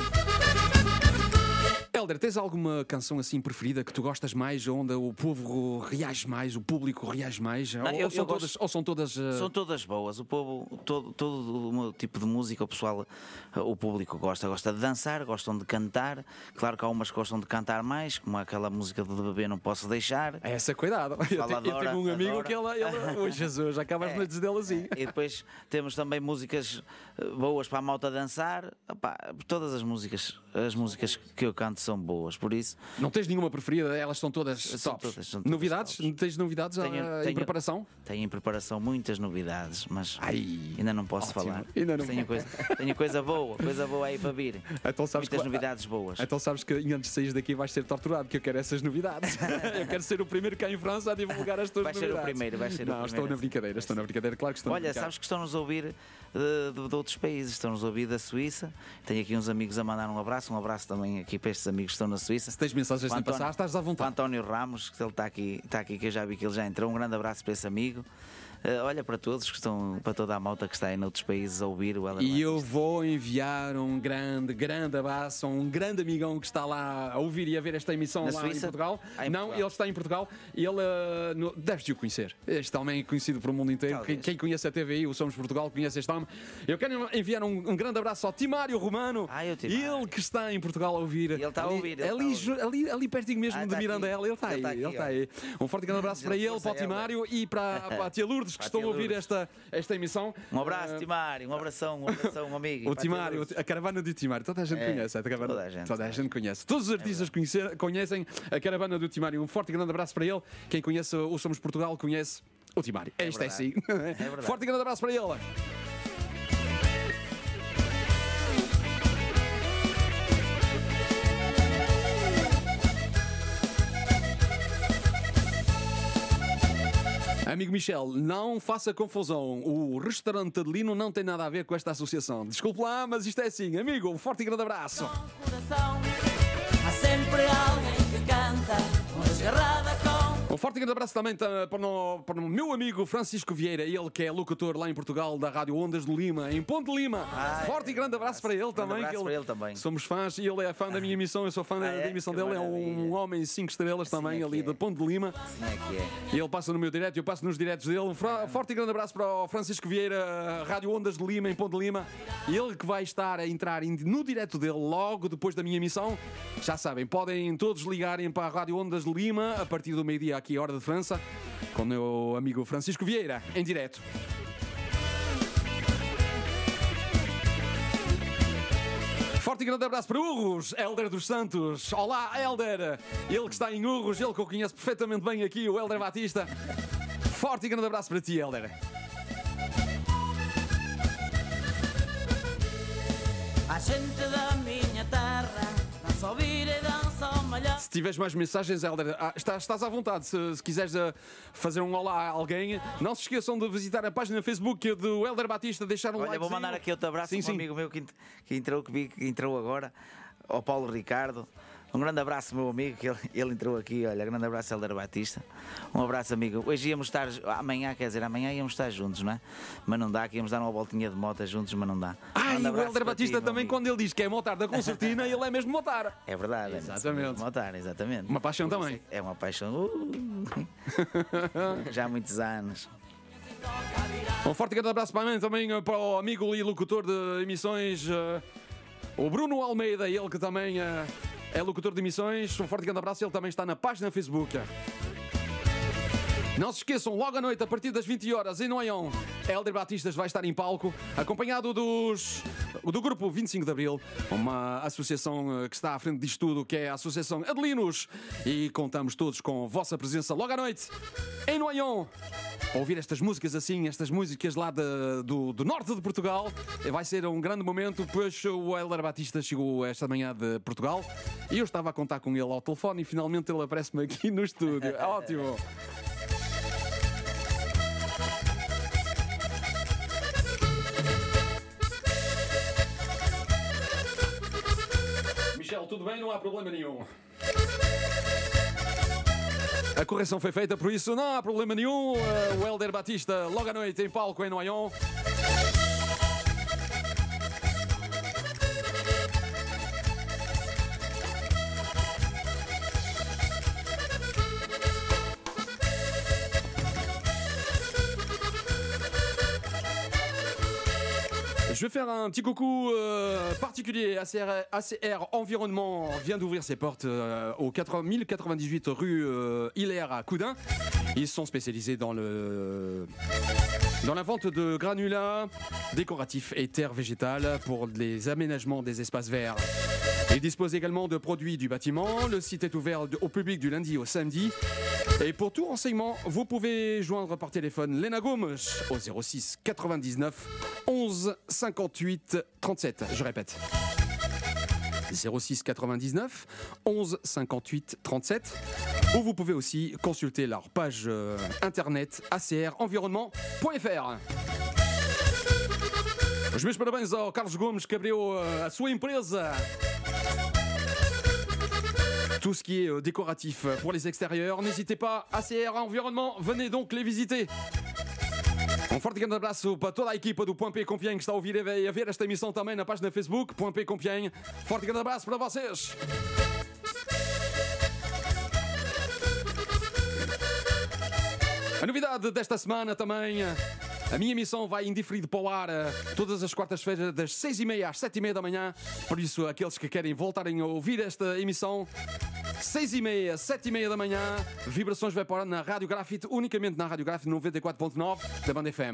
Speaker 2: Hélder, tens alguma canção assim preferida que tu gostas mais, onde o povo reage mais, o público reage mais?
Speaker 4: Não,
Speaker 2: ou são todas...
Speaker 4: São todas boas. O povo, todo o meu tipo de música, o pessoal, o público gosta de dançar, gostam de cantar. Claro que há umas que gostam de cantar mais, como aquela música de Bebê Não Posso Deixar.
Speaker 2: Essa, cuidado. Eu tenho um amigo que ele oh Jesus, acaba as noites dele assim.
Speaker 4: E depois temos também músicas boas para a malta dançar. Todas as músicas que eu canto são boas, por isso...
Speaker 2: Não tens nenhuma preferida? Elas são todas tops.
Speaker 4: São todas
Speaker 2: novidades?
Speaker 4: tops.
Speaker 2: Tens novidades em preparação?
Speaker 4: Tenho em preparação muitas novidades, mas ainda não posso falar. Tenho coisa boa aí para vir.
Speaker 2: Então,
Speaker 4: muitas novidades boas.
Speaker 2: Então sabes que antes de sair daqui vais ser torturado, que eu quero essas novidades. Eu quero ser o primeiro cá em França a divulgar as tuas novidades.
Speaker 4: Vai ser o primeiro.
Speaker 2: Não, estou na brincadeira, claro que estou.
Speaker 4: Olha, sabes que estão-nos a ouvir de outros países, estão-nos a ouvir da Suíça. Tenho aqui uns amigos a mandar um abraço também aqui para estes amigos que estão na Suíça.
Speaker 2: Se tens mensagens de passar, estás à vontade.
Speaker 4: O António Ramos, que ele está aqui, que eu já vi que ele já entrou. Um grande abraço para esse amigo. Olha para todos que estão, para toda a malta que está aí noutros países a ouvir o Hélder Batista.
Speaker 2: E eu vou enviar um grande abraço a um grande amigão que está lá a ouvir e a ver esta emissão
Speaker 4: na
Speaker 2: lá
Speaker 4: Suíça?
Speaker 2: em Portugal.
Speaker 4: Portugal.
Speaker 2: Ele está em Portugal e ele deves-te o conhecer. Este homem é conhecido pelo mundo inteiro. Quem conhece a TVI, o Somos Portugal, conhece este homem. Eu quero enviar um grande abraço ao Timário Romano. Ele que está em Portugal a ouvir.
Speaker 4: Ele está a ouvir.
Speaker 2: Ali pertinho mesmo de Mirandela. Ele está aí. Um forte grande abraço para ele, para o Timário e para a tia Lourdes, que estão a ouvir esta emissão.
Speaker 4: Um abraço, Timário, um abração, amigo.
Speaker 2: O Timário, a caravana do Timário, toda a gente conhece. Toda a gente conhece. Todos os artistas conhecem a caravana do Timário. Um forte e grande abraço para ele. Quem conhece o Somos Portugal conhece o Timário. Isto é assim. Forte e grande abraço para ele. Amigo Michel, não faça confusão. O restaurante Adelino não tem nada a ver com esta associação. Desculpe lá, mas isto é assim. Amigo, um forte e grande abraço.
Speaker 3: Há sempre alguém que canta uma desgarrada com...
Speaker 2: Um forte e grande abraço também para o meu amigo Francisco Vieira, ele que é locutor lá em Portugal da Rádio Ondas de Lima, em Ponte Lima. Forte e grande abraço para ele também. Somos fãs e ele é fã da minha emissão, eu sou fã da emissão dele. É um homem 5 estrelas também ali de Ponte de Lima. E ele passa no meu direto, eu passo nos diretos dele. Um forte e grande abraço para o Francisco Vieira, Rádio Ondas de Lima, em Ponte de Lima. E ele que vai estar a entrar no direto dele logo depois da minha emissão. Já sabem, podem todos ligarem para a Rádio Ondas de Lima a partir do meio-dia aqui, hora de França, com o meu amigo Francisco Vieira, em direto. forte e grande abraço para Urros, Hélder dos Santos. Olá, Hélder. Ele que está em Urros, ele que eu conheço perfeitamente bem aqui, o Hélder Batista. Forte e grande abraço para ti, Hélder.
Speaker 3: A gente da minha terra dança ao vir e dança ao malhar.
Speaker 2: Se tiveres mais mensagens, Hélder, estás à vontade. Se quiseres fazer um olá a alguém, não se esqueçam de visitar a página Facebook do Hélder Batista, deixar um like.
Speaker 4: Olha, vou mandar aqui outro abraço a um amigo meu que entrou agora, ao Paulo Ricardo. Um grande abraço, meu amigo, que ele entrou aqui. Olha, grande abraço, Hélder Batista. Um abraço, amigo. Hoje íamos estar, amanhã íamos estar juntos, não é? Mas não dá, que íamos dar uma voltinha de moto juntos, mas não dá.
Speaker 2: E o Hélder Batista também, quando ele diz que é motar da concertina, ele é mesmo motar.
Speaker 4: É verdade,
Speaker 2: exatamente.
Speaker 4: É motar, exatamente.
Speaker 2: Uma paixão também.
Speaker 4: É uma paixão. Já há muitos anos.
Speaker 2: Um forte e grande abraço também para o amigo e locutor de emissões, o Bruno Almeida, ele que também é locutor de emissões. Um forte e grande abraço, ele também está na página Facebook. Não se esqueçam, logo à noite, a partir das 20 horas, em Noyon, Hélder Batistas vai estar em palco, acompanhado do grupo 25 de Abril, uma associação que está à frente disto tudo, que é a Associação Adelinos, e contamos todos com a vossa presença logo à noite, em Noyon. Ouvir estas músicas assim, estas músicas lá do norte de Portugal, vai ser um grande momento, pois o Hélder Batista chegou esta manhã de Portugal e eu estava a contar com ele ao telefone e finalmente ele aparece-me aqui no estúdio. Ótimo! Michel, tudo bem? Não há problema nenhum. A correção foi feita, por isso não há problema nenhum. O Hélder Batista, logo à noite, em palco em Noyon. Je vais faire un petit coucou particulier. ACR Environnement vient d'ouvrir ses portes au 1098 rue Hilaire à Coudin. Ils sont spécialisés dans la vente de granulats décoratifs et terre végétale pour les aménagements des espaces verts. Ils disposent également de produits du bâtiment. Le site est ouvert au public du lundi au samedi. Et pour tout renseignement, vous pouvez joindre par téléphone Lena Gomes au 06 99 11 58 37. Je répète. 06 99 11 58 37. Ou vous pouvez aussi consulter leur page internet acrenvironnement.fr. Os meus parabéns ao Carlos Gomes, que abriu a sua empresa. Tout ce qui est décoratif pour les extérieurs. N'hésitez pas, ACR Environnement, venez donc les visiter. Um forte grande abraço para toda a equipa do Point P Compiègne que está a ouvir e a ver esta emissão também na página Facebook, Point P Compiègne. Forte grande abraço para vocês. A novidade desta semana também, a minha emissão vai indiferido para o ar todas as quartas-feiras das 6h30 às 7h30 da manhã. Por isso, aqueles que querem voltarem a ouvir esta emissão, 6h30, 7h30 da manhã, Vibrações vai para na Rádio Grafite, unicamente na Rádio Grafite 94.9 da Banda FM.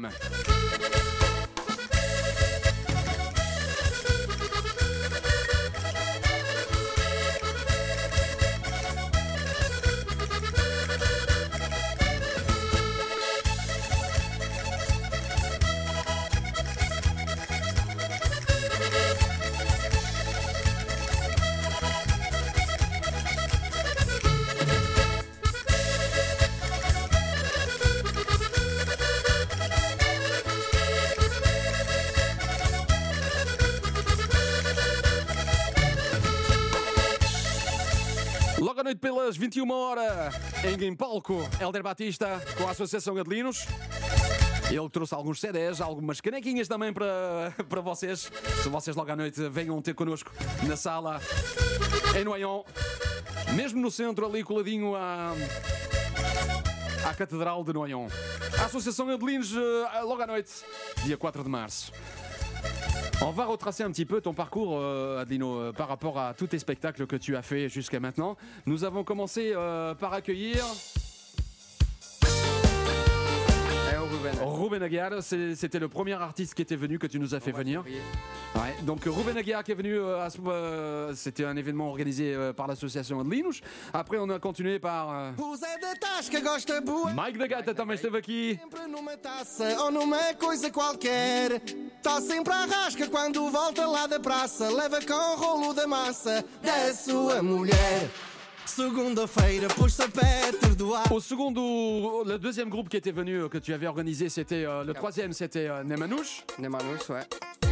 Speaker 2: Logo à noite pelas 21 horas, em palco, Hélder Batista com a Associação Adelinos. Ele trouxe alguns CDs, algumas canequinhas também para vocês. Se vocês logo à noite venham ter connosco na sala em Noyon, mesmo no centro, ali coladinho à Catedral de Noyon. A Associação Adelinos, logo à noite, dia 4 de março. On va retracer un petit peu ton parcours, Adelino, par rapport à tous tes spectacles que tu as fait jusqu'à maintenant. Nous avons commencé par accueillir...
Speaker 5: É o
Speaker 2: Ruben Aguiar, c'était le premier artiste qui était venu, que tu nous as fait venir. Ouais, donc Ruben Aguiar qui est venu, c'était un événement organisé par l'association Adelinhos. Après on a continué par Mike the Gaita também esteve aqui.
Speaker 6: Sempre numa taça ou numa coisa qualquer. Tá sempre à rasca quando volta lá da praça. Leva com o rolo da massa da sua mulher. Segunda-feira, puxa pé, perdoar.
Speaker 2: Le deuxième groupe qui était venu, que tu avais organisé, c'était le troisième, c'était Nemanouche.
Speaker 5: Nemanouche, ouais.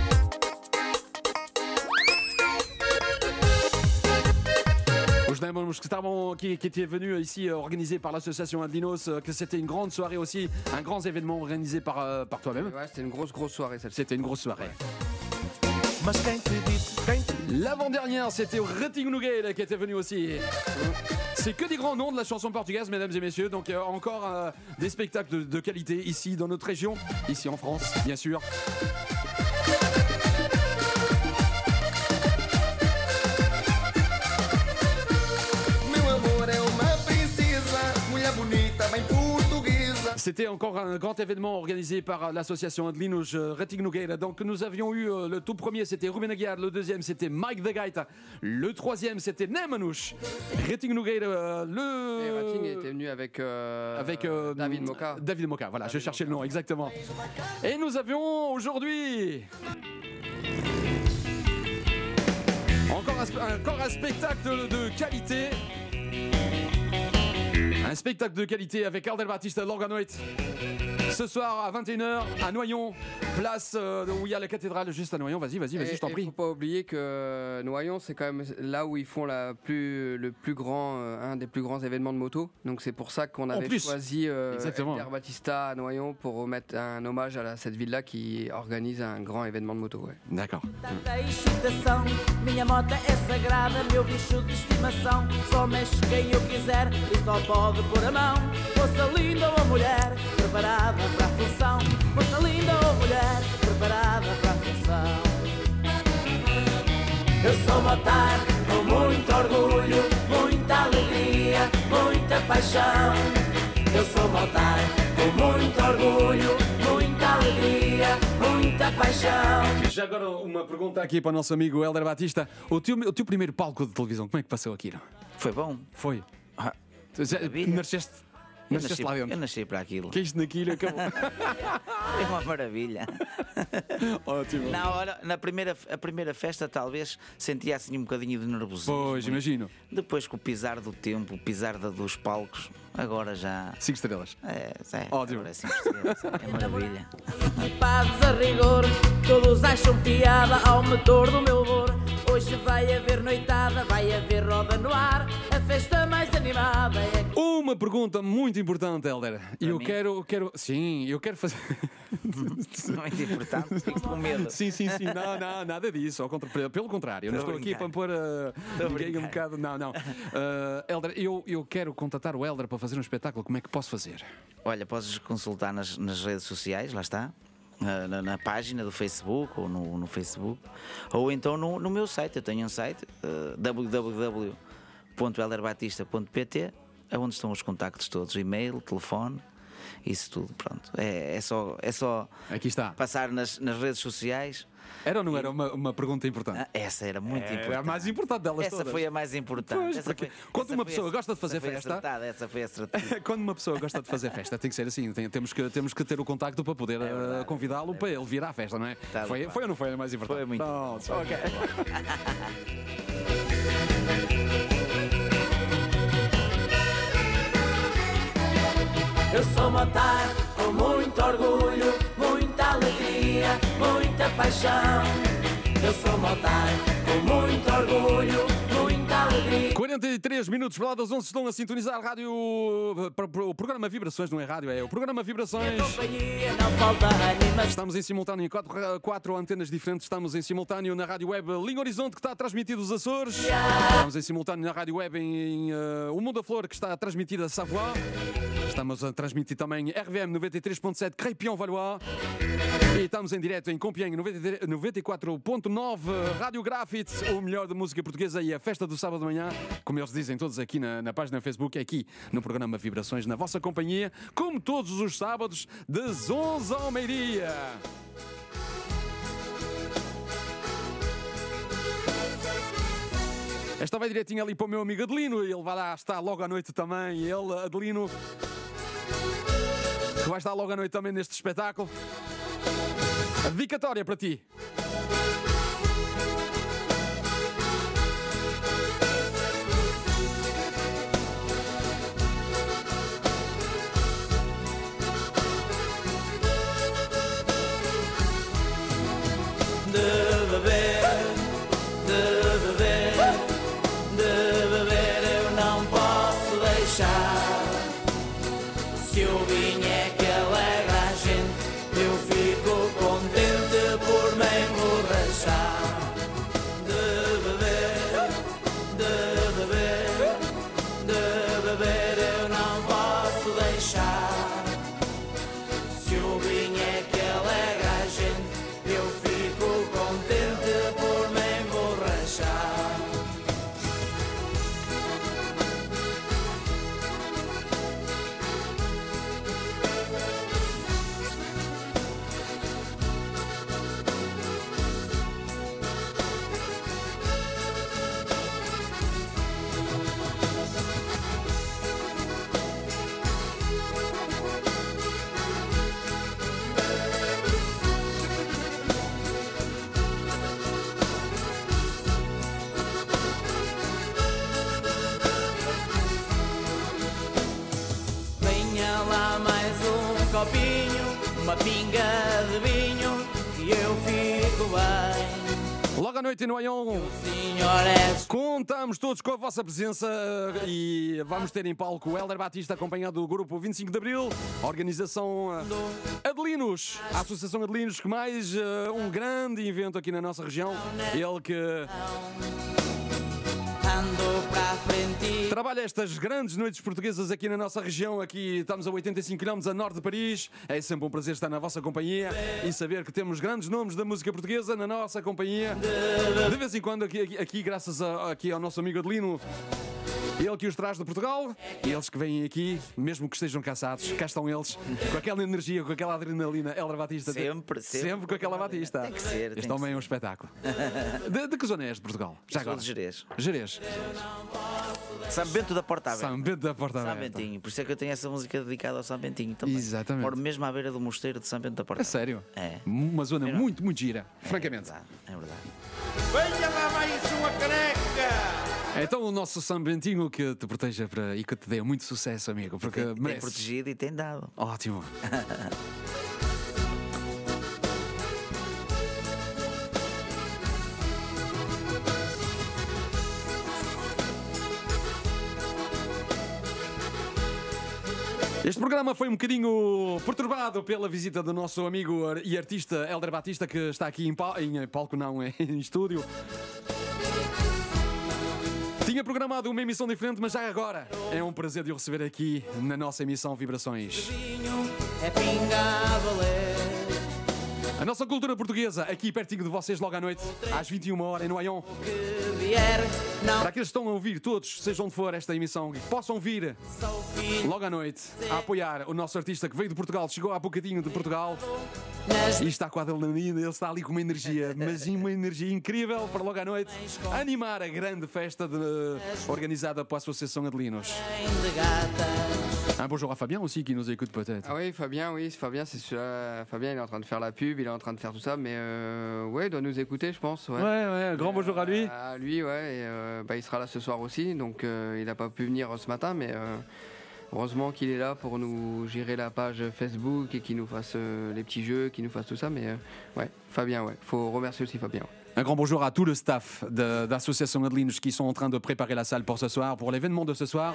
Speaker 2: Os Nemanouche qui étaient venus ici, organisé par l'association Adelinhos, que c'était une grande soirée aussi, un grand événement organisé par toi-même.
Speaker 5: Ouais, c'était une grosse soirée celle-ci.
Speaker 2: C'était une grosse soirée. L'avant-dernière, c'était Rating Nogueira qui était venu aussi. C'est que des grands noms de la chanson portugaise, mesdames et messieurs. Donc encore des spectacles de qualité ici dans notre région, ici en France, bien sûr. C'était encore un grand événement organisé par l'association Adelinhos Rating Nogueira. Donc nous avions eu le tout premier, c'était Ruben Aguiar, le deuxième c'était Mike the Gaita, le troisième c'était Nemanouche. Rating Nogueira,
Speaker 5: Et Rating était venu avec David Moka.
Speaker 2: David Moka, voilà, je cherchais le nom exactement. Et nous avions aujourd'hui encore un spectacle de qualité. Un spectacle de qualité avec Elder Batista l'organoïde. Ce soir à 21h à Noyon, place où il y a la cathédrale juste à Noyon. Vas-y, je t'en prie.
Speaker 5: Il ne faut pas oublier que Noyon, c'est quand même là où ils font un des plus grands événements de moto. Donc c'est pour ça qu'on avait choisi Elder Batista à Noyon pour remettre un hommage à cette ville-là qui organise un grand événement de moto. Ouais.
Speaker 2: D'accord.
Speaker 3: Minha moto é sagrada, meu bicho de estimação. Só mexe quem eu quiser e só pode pôr a mão. Moça linda ou mulher, preparada para a função. Moça linda ou mulher, preparada para a função. Eu sou motar com muito orgulho, muita alegria, muita paixão. Eu sou motar com muito orgulho, muita alegria, muita paixão.
Speaker 2: Já agora uma pergunta aqui para o nosso amigo Elder Batista. O teu primeiro palco de televisão, como é que passou aquilo?
Speaker 4: Foi bom.
Speaker 2: Foi. Nasceste lá dentro.
Speaker 4: Eu nasci para aquilo.
Speaker 2: Que isto naquilo acabou.
Speaker 4: É uma maravilha.
Speaker 2: Ótimo.
Speaker 4: Não, olha, a primeira festa talvez sentia assim um bocadinho de nervosismo.
Speaker 2: Pois, imagino.
Speaker 4: Depois com o pisar do tempo, o pisar dos palcos, agora já...
Speaker 2: 5 estrelas.
Speaker 4: Ótimo. Agora é 5 estrelas. É maravilha.
Speaker 3: Equipados a rigor, todos acham piada ao motor do meu humor. Hoje vai haver noitada, vai haver roda no ar. A festa mais animada é...
Speaker 2: Uma pergunta muito importante, Elder. E eu quero... Sim, eu quero fazer...
Speaker 4: Muito importante, fico com medo.
Speaker 2: Sim. Não, nada disso. Pelo contrário, eu não estou aqui para pôr ninguém um bocado... Não. Elder, eu quero contatar o Elder para fazer um espetáculo. Como é que posso fazer?
Speaker 4: Olha, podes consultar nas redes sociais, lá está. Na página do Facebook ou no Facebook, ou então no meu site. Eu tenho um site, www.elderbatista.pt, onde estão os contactos todos, e-mail, telefone, isso tudo, pronto. É só
Speaker 2: aqui está.
Speaker 4: Passar nas redes sociais.
Speaker 2: Era ou não era uma pergunta importante?
Speaker 4: Essa era muito importante.
Speaker 2: Era a mais importante delas
Speaker 4: todas.
Speaker 2: Essa
Speaker 4: foi a mais importante.
Speaker 2: Pois, quando uma pessoa gosta de fazer festa...
Speaker 4: Essa foi acertada.
Speaker 2: Quando uma pessoa gosta de fazer festa, tem que ser assim. Temos que ter o contacto para poder convidá-lo para ele vir à festa, não é?
Speaker 4: Tá,
Speaker 2: foi ou não foi a mais importante?
Speaker 4: Foi muito.
Speaker 2: Ok.
Speaker 3: Eu sou motar com muito orgulho, muita alegria, muita paixão. Eu sou motar com muito orgulho, muita alegria.
Speaker 2: 43 minutos para lá das 11 estão a sintonizar a rádio, o programa Vibrações, não é rádio, é o programa Vibrações.
Speaker 3: Não falta animação.
Speaker 2: Estamos em simultâneo em quatro antenas diferentes. Estamos em simultâneo na rádio web Linha Horizonte, que está a transmitir dos Açores. Estamos em simultâneo na rádio web em O Mundo da Flor, que está a transmitir a Savoie. Estamos a transmitir também RVM 93.7 Crépillon-Valois. E estamos em direto em Compiègne 94.9 Rádio Grafite, o melhor de música portuguesa e a festa do sábado de manhã, como eles dizem todos aqui na página Facebook, aqui no programa Vibrações, na vossa companhia, como todos os sábados, das 11 ao meio-dia. Esta vai direitinho ali para o meu amigo Adelino, ele vai lá estar logo à noite também, ele, Adelino, que vai estar logo à noite também neste espetáculo. A dedicatória para ti.
Speaker 3: De beber eu não posso deixar. Se o vinho é que alegra a gente, eu fico contente por me emborrachar. De beber eu não posso deixar. Se o vinho é que alegra a gente, eu fico contente por me emborrachar. Venha lá mais um copinho, uma pinga de vinho, e eu fico bem.
Speaker 2: Logo à noite no Aion,
Speaker 3: Senhores,
Speaker 2: contamos todos com a vossa presença e vamos ter em palco o Hélder Batista, acompanhado do grupo 25 de Abril, a organização Adelinos, a Associação Adelinos, que mais um grande evento aqui na nossa região. Ele que
Speaker 3: ando para a frente.
Speaker 2: trabalha estas grandes noites portuguesas aqui na nossa região. Aqui estamos a 85 km a norte de Paris. É sempre um prazer estar na vossa companhia e saber que temos grandes nomes da música portuguesa na nossa companhia. De vez em quando aqui graças aqui ao nosso amigo Adelino, ele que os traz de Portugal, e eles que vêm aqui, mesmo que estejam cansados, cá estão eles, com aquela energia, com aquela adrenalina. Hélder Batista, sempre com aquela Batista.
Speaker 4: Tem que ser.
Speaker 2: Este
Speaker 4: tem que
Speaker 2: também é
Speaker 4: ser.
Speaker 2: um espetáculo. De que zona és de Portugal? Já
Speaker 4: Sou
Speaker 2: agora?
Speaker 4: de Jerez.
Speaker 2: Jerez.
Speaker 4: São Bento da Porta Aberta.
Speaker 2: São Bento da Porta
Speaker 4: São
Speaker 2: Aberta.
Speaker 4: Bentinho. Por isso é que eu tenho essa música dedicada ao São Bentinho também.
Speaker 2: Exatamente.
Speaker 4: Moro mesmo à beira do mosteiro de São Bento da Porta
Speaker 2: É sério?
Speaker 4: É.
Speaker 2: Uma zona
Speaker 4: Não.
Speaker 2: muito, muito gira, francamente.
Speaker 4: É verdade.
Speaker 6: Venha lá mais uma caneca!
Speaker 2: Então o nosso São Bentinho que te proteja e que te dê muito sucesso, amigo, porque
Speaker 4: Tem
Speaker 2: mereces.
Speaker 4: protegido e tem dado.
Speaker 2: Ótimo. Este programa foi um bocadinho perturbado pela visita do nosso amigo e artista Hélder Batista, que está aqui em palco, não, em estúdio. Tinha programado uma emissão diferente, mas já agora é um prazer de o receber aqui na nossa emissão Vibrações.
Speaker 3: Vinho é pinga a valer.
Speaker 2: A nossa cultura portuguesa, aqui pertinho de vocês, logo à noite, às 21h no Aion.
Speaker 3: Que vier, não
Speaker 2: Para aqueles que estão a ouvir, todos, seja onde for esta emissão, que possam vir
Speaker 3: sou filho.
Speaker 2: logo à noite a apoiar o nosso artista que veio de Portugal, chegou há bocadinho de Portugal
Speaker 3: Nas
Speaker 2: e está com a adrenalina, ele está ali com uma energia, mas uma energia incrível para logo à noite animar a grande festa organizada pela Associação Adelinos.
Speaker 3: de gatas.
Speaker 2: Un bonjour à Fabien aussi qui nous écoute peut-être.
Speaker 5: Ah oui, Fabien, c'est celui-là. Fabien, il est en train de faire la pub, il est en train de faire tout ça, mais ouais, il doit nous écouter, je pense. Ouais,
Speaker 2: un grand bonjour à lui.
Speaker 5: À lui, ouais, et il sera là ce soir aussi, donc il n'a pas pu venir ce matin, mais heureusement qu'il est là pour nous gérer la page Facebook et qu'il nous fasse les petits jeux, qu'il nous fasse tout ça, mais ouais, Fabien, ouais, faut remercier aussi Fabien. Ouais.
Speaker 2: Un grand bonjour à tout le staff d'Association Adelinos qui sont en train de préparer la salle pour ce soir, pour l'événement de ce soir.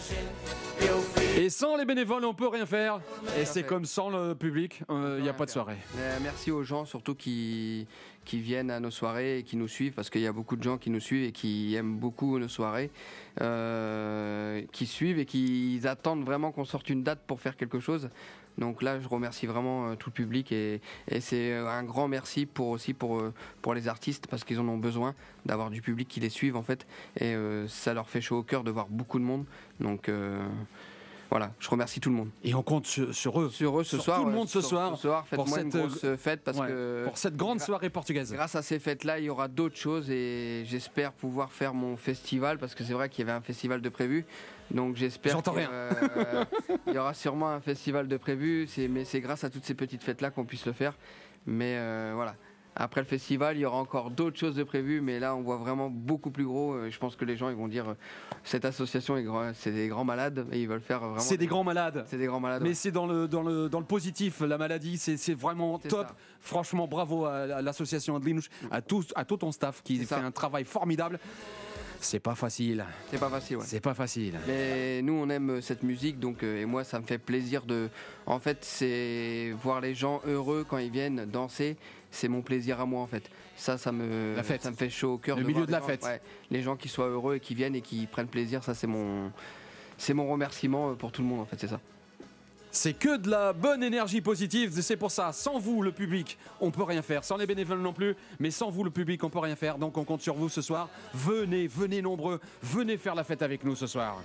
Speaker 2: Et sans les bénévoles, on peut rien faire. Et c'est comme sans le public, il n'y a pas de soirée.
Speaker 5: Merci aux gens surtout qui viennent à nos soirées et qui nous suivent, parce qu'il y a beaucoup de gens qui nous suivent et qui aiment beaucoup nos soirées, qui suivent et qui attendent vraiment qu'on sorte une date pour faire quelque chose. Donc là, je remercie vraiment tout le public et c'est un grand merci pour les artistes parce qu'ils en ont besoin d'avoir du public qui les suive en fait et ça leur fait chaud au cœur de voir beaucoup de monde. Donc voilà, je remercie tout le monde.
Speaker 2: Et on compte sur eux.
Speaker 5: Sur eux ce soir.
Speaker 2: Tout le monde ce soir.
Speaker 5: Faites-moi une grosse fête parce que
Speaker 2: pour cette grande soirée portugaise.
Speaker 5: Grâce à ces fêtes-là, il y aura d'autres choses et j'espère pouvoir faire mon festival parce que c'est vrai qu'il y avait un festival de prévu. Donc j'espère
Speaker 2: J'entends rien.
Speaker 5: Il y aura sûrement un festival de prévu, mais c'est grâce à toutes ces petites fêtes-là qu'on puisse le faire. Mais voilà. Après le festival, il y aura encore d'autres choses de prévues, mais là, on voit vraiment beaucoup plus gros. Je pense que les gens ils vont dire cette association, c'est des grands malades et ils veulent faire vraiment.
Speaker 2: C'est des grands malades.
Speaker 5: C'est des grands malades.
Speaker 2: Mais c'est dans le positif. La maladie, c'est vraiment top.
Speaker 5: Ça.
Speaker 2: Franchement, bravo à l'association Adelinhos, à tout ton staff qui fait un travail formidable. C'est pas facile.
Speaker 5: C'est pas facile, ouais.
Speaker 2: C'est pas facile.
Speaker 5: Mais nous, on aime cette musique, donc et moi, ça me fait plaisir de. En fait, c'est voir les gens heureux quand ils viennent danser. C'est mon plaisir à moi, en fait. Ça me fait chaud au cœur.
Speaker 2: Le milieu de la fête.
Speaker 5: Ouais, les gens qui soient heureux et qui viennent et qui prennent plaisir, ça, c'est mon remerciement pour tout le monde, en fait, c'est ça.
Speaker 2: C'est que de la bonne énergie positive, c'est pour ça. Sans vous, le public, on peut rien faire. Sans les bénévoles non plus, mais sans vous, le public, on peut rien faire. Donc on compte sur vous ce soir. Venez nombreux, venez faire la fête avec nous ce soir.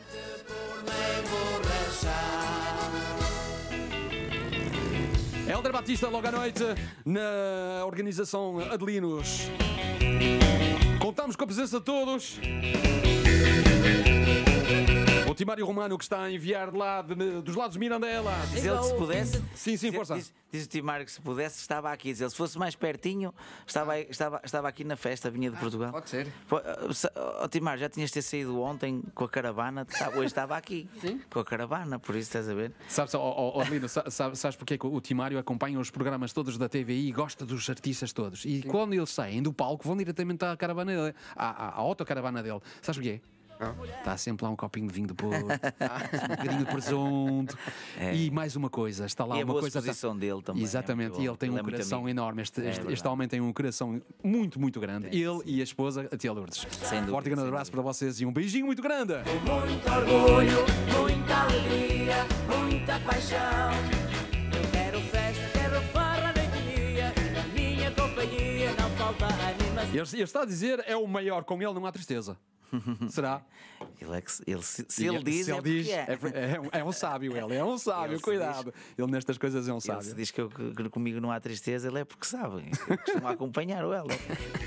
Speaker 2: Helder Batista, logo à noite, na organização Adelinhos. Contamos com a presença de todos. O Timário Romano que está a enviar de lá dos lados de Mirandela.
Speaker 4: Diz ele que se pudesse.
Speaker 2: Sim, força.
Speaker 4: Diz o Timário que se pudesse, estava aqui. Diz ele, se fosse mais pertinho, estava aqui na festa, vinha de Portugal.
Speaker 5: Pode ser.
Speaker 4: O Timário, já tinhas de ter saído ontem com a caravana, hoje estava aqui.
Speaker 5: Sim.
Speaker 4: Com a caravana, por isso estás a ver.
Speaker 2: Sabes, Lino, sabes porque é que o Timário acompanha os programas todos da TVI e gosta dos artistas todos? E quando eles saem do palco, vão diretamente à caravana dele, à autocaravana dele. Sabes porquê? Está sempre lá um copinho de vinho de Porto, um bocadinho de presunto e mais uma coisa, está lá
Speaker 4: e
Speaker 2: uma
Speaker 4: a boa
Speaker 2: coisa.
Speaker 4: Exposição dele também.
Speaker 2: Exatamente, e ele tem um coração enorme. Este homem tem um coração muito, muito grande. Ele e a esposa, a tia Lourdes. Forte grande abraço para vocês e um beijinho muito grande.
Speaker 3: Muito orgulho, muita alegria, muita paixão. Eu quero festa, quero farra noite e dia. Na minha companhia não falta animação.
Speaker 2: Ele está a dizer, é o maior, com ele não há tristeza. Será?
Speaker 4: Se ele diz, é porque
Speaker 2: é um sábio, ele é um sábio, cuidado. Ele nestas coisas é um sábio.
Speaker 4: Se diz que comigo não há tristeza, ele é porque sabe. Costuma acompanhar o Helder.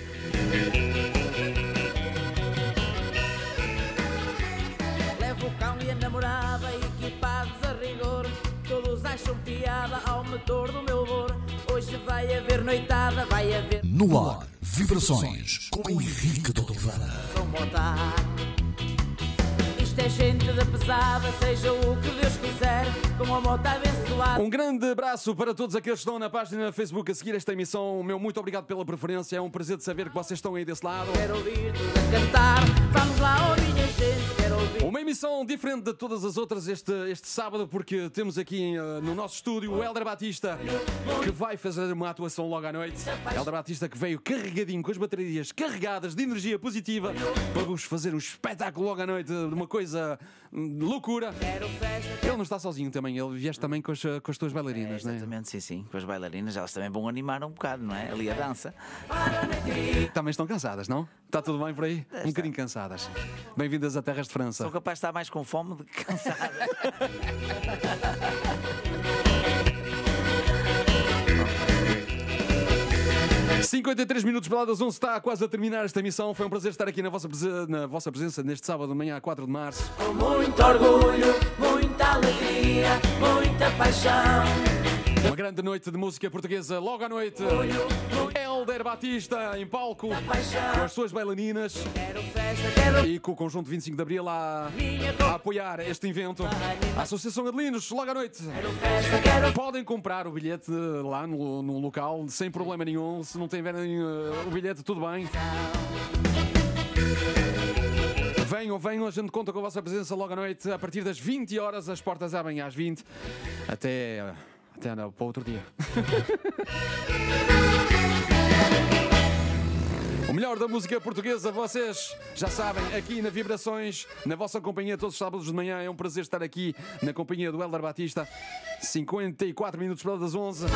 Speaker 3: Levo o cão e a namorada equipados a rigor. Todos acham piada ao motor do meu bor. Hoje vai haver noitada, vai haver.
Speaker 7: No ar, Vibrações com Henrique de Oliveira.
Speaker 3: Vão botar. Isto é gente da pesada, seja o que Deus quiser, com a moto abençoada.
Speaker 2: Um grande abraço para todos aqueles que estão na página Facebook a seguir esta emissão. Meu muito obrigado pela preferência. É um prazer de saber que vocês estão aí desse lado.
Speaker 3: Quero ouvir tudo a cantar. Vamos lá, oh minha gente, quero ouvir.
Speaker 2: Uma emissão diferente de todas as outras este sábado, porque temos aqui no nosso estúdio o Helder Batista, que vai fazer uma atuação logo à noite. Helder Batista que veio carregadinho, com as baterias carregadas de energia positiva, para vos fazer um espetáculo logo à noite, de uma coisa loucura. Ele não está sozinho também, ele vieste também com as tuas bailarinas, não é?
Speaker 4: Exatamente, sim, com as bailarinas, elas também vão animar um bocado, não é? Ali a dança.
Speaker 2: Também estão cansadas, não? Está tudo bem por aí? Um bocadinho cansadas. Bem-vindas a Terras de França.
Speaker 4: Sou capaz de estar mais com fome do que cansada.
Speaker 2: 53 minutos para lá das 11, está quase a terminar esta emissão. Foi um prazer estar aqui na vossa presença neste sábado de manhã, 4 de março.
Speaker 3: Com muito orgulho, muita alegria, muita paixão.
Speaker 2: Uma grande noite de música portuguesa logo à noite. Helder Batista em palco, com as suas bailarinas e com o conjunto 25 de Abril a apoiar este evento. A Associação Adelinhos, logo à noite. Podem comprar o bilhete lá no local sem problema nenhum. Se não tiverem o bilhete, tudo bem. Venham, a gente conta com a vossa presença logo à noite. A partir das 20 horas, as portas abrem às 20 até não, para outro dia. melhor da música portuguesa, vocês já sabem, aqui na Vibrações, na vossa companhia todos os sábados de manhã. É um prazer estar aqui na companhia do Hélder Batista. 54 minutos para das 11.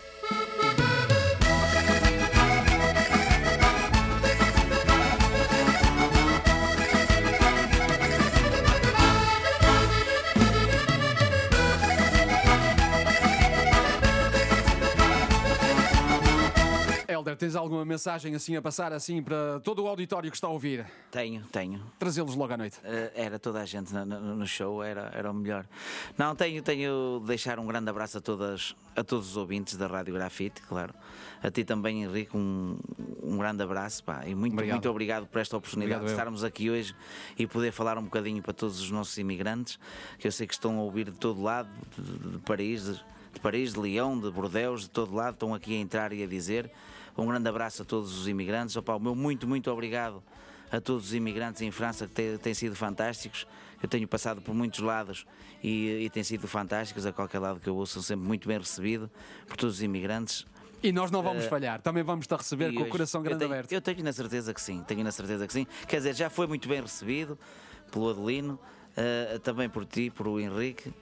Speaker 2: Hélder, tens alguma mensagem assim a passar assim para todo o auditório que está a ouvir?
Speaker 4: Tenho.
Speaker 2: Trazê-los logo à noite.
Speaker 4: Era toda a gente no show, era o melhor. Não, tenho de deixar um grande abraço a todos os ouvintes da Rádio Grafite, claro. A ti também, Henrique, um grande abraço, pá, e muito obrigado por esta oportunidade de estarmos aqui hoje e poder falar um bocadinho para todos os nossos imigrantes, que eu sei que estão a ouvir de todo lado, de Paris, de Leão, de Bordeaux, de todo lado, estão aqui a entrar e a dizer. Um grande abraço a todos os imigrantes. Opa, o meu muito obrigado a todos os imigrantes em França, que têm sido fantásticos. Eu tenho passado por muitos lados e têm sido fantásticos. A qualquer lado que eu ouço, sou sempre muito bem recebido por todos os imigrantes.
Speaker 2: E nós não vamos falhar, também vamos te receber com o coração grande aberto.
Speaker 4: Eu tenho na certeza que sim, Quer dizer, já foi muito bem recebido pelo Adelino, também por ti, por o Henrique.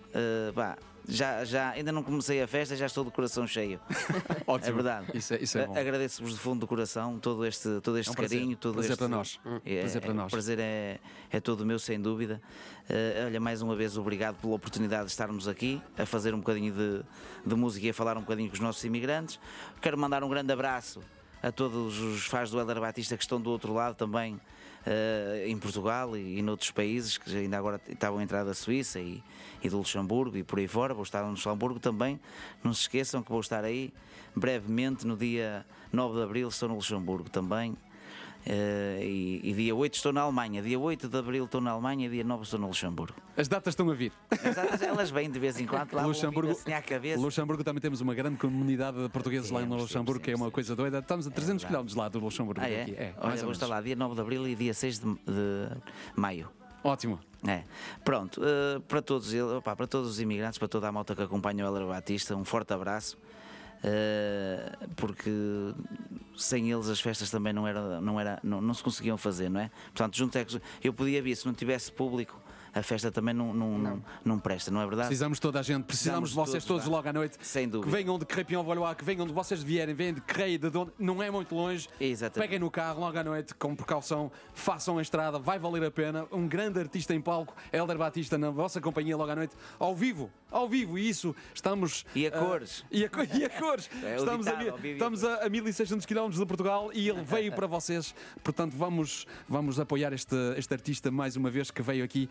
Speaker 4: Já ainda não comecei a festa, já estou de coração cheio.
Speaker 2: Ótimo.
Speaker 4: É verdade.
Speaker 2: Isso é bom.
Speaker 4: Agradeço-vos do fundo do coração todo este
Speaker 2: é um
Speaker 4: carinho, todo este
Speaker 2: para nós. Prazer para nós.
Speaker 4: O prazer é todo meu, sem dúvida. Olha, mais uma vez obrigado pela oportunidade de estarmos aqui a fazer um bocadinho de música e a falar um bocadinho com os nossos imigrantes. Quero mandar um grande abraço a todos os fãs do Hélder Batista que estão do outro lado também, em Portugal e noutros países que ainda agora estavam a entrar da Suíça e do Luxemburgo e por aí fora. Vou estar no Luxemburgo também, não se esqueçam que vou estar aí brevemente no dia 9 de Abril, estou no Luxemburgo também. E dia 8 estou na Alemanha, dia 8 de Abril estou na Alemanha, dia 9 estou no Luxemburgo.
Speaker 2: As datas estão a vir.
Speaker 4: As datas, elas vêm de vez em quando lá.
Speaker 2: Luxemburgo,
Speaker 4: assim à cabeça.
Speaker 2: Luxemburgo também temos uma grande comunidade de portugueses lá no Luxemburgo, que é uma coisa doida. Estamos a 300 km lá do Luxemburgo.
Speaker 4: Aqui. Olha, vou estar lá dia 9 de Abril e dia 6 de Maio.
Speaker 2: Ótimo.
Speaker 4: Pronto, para todos os imigrantes, para toda a malta que acompanha o Hélder Batista, um forte abraço. Porque sem eles as festas também não se conseguiam fazer, não é? Portanto, junto é que eu podia vir, se não tivesse público, a festa também não presta, não é verdade?
Speaker 2: Precisamos de toda a gente, precisamos de vocês todos logo à noite.
Speaker 4: Sem dúvida.
Speaker 2: Que venham de Crépin-en-Valois, que venham de vocês vierem de Creil, de onde não é muito longe.
Speaker 4: Exatamente.
Speaker 2: Peguem no carro logo à noite, com precaução, façam a estrada, vai valer a pena. Um grande artista em palco, Hélder Batista, na vossa companhia logo à noite, ao vivo, e isso estamos.
Speaker 4: E a cores.
Speaker 2: E a cores. Estamos a 1600 km de Portugal e ele veio para vocês. Portanto, vamos apoiar este artista mais uma vez que veio aqui.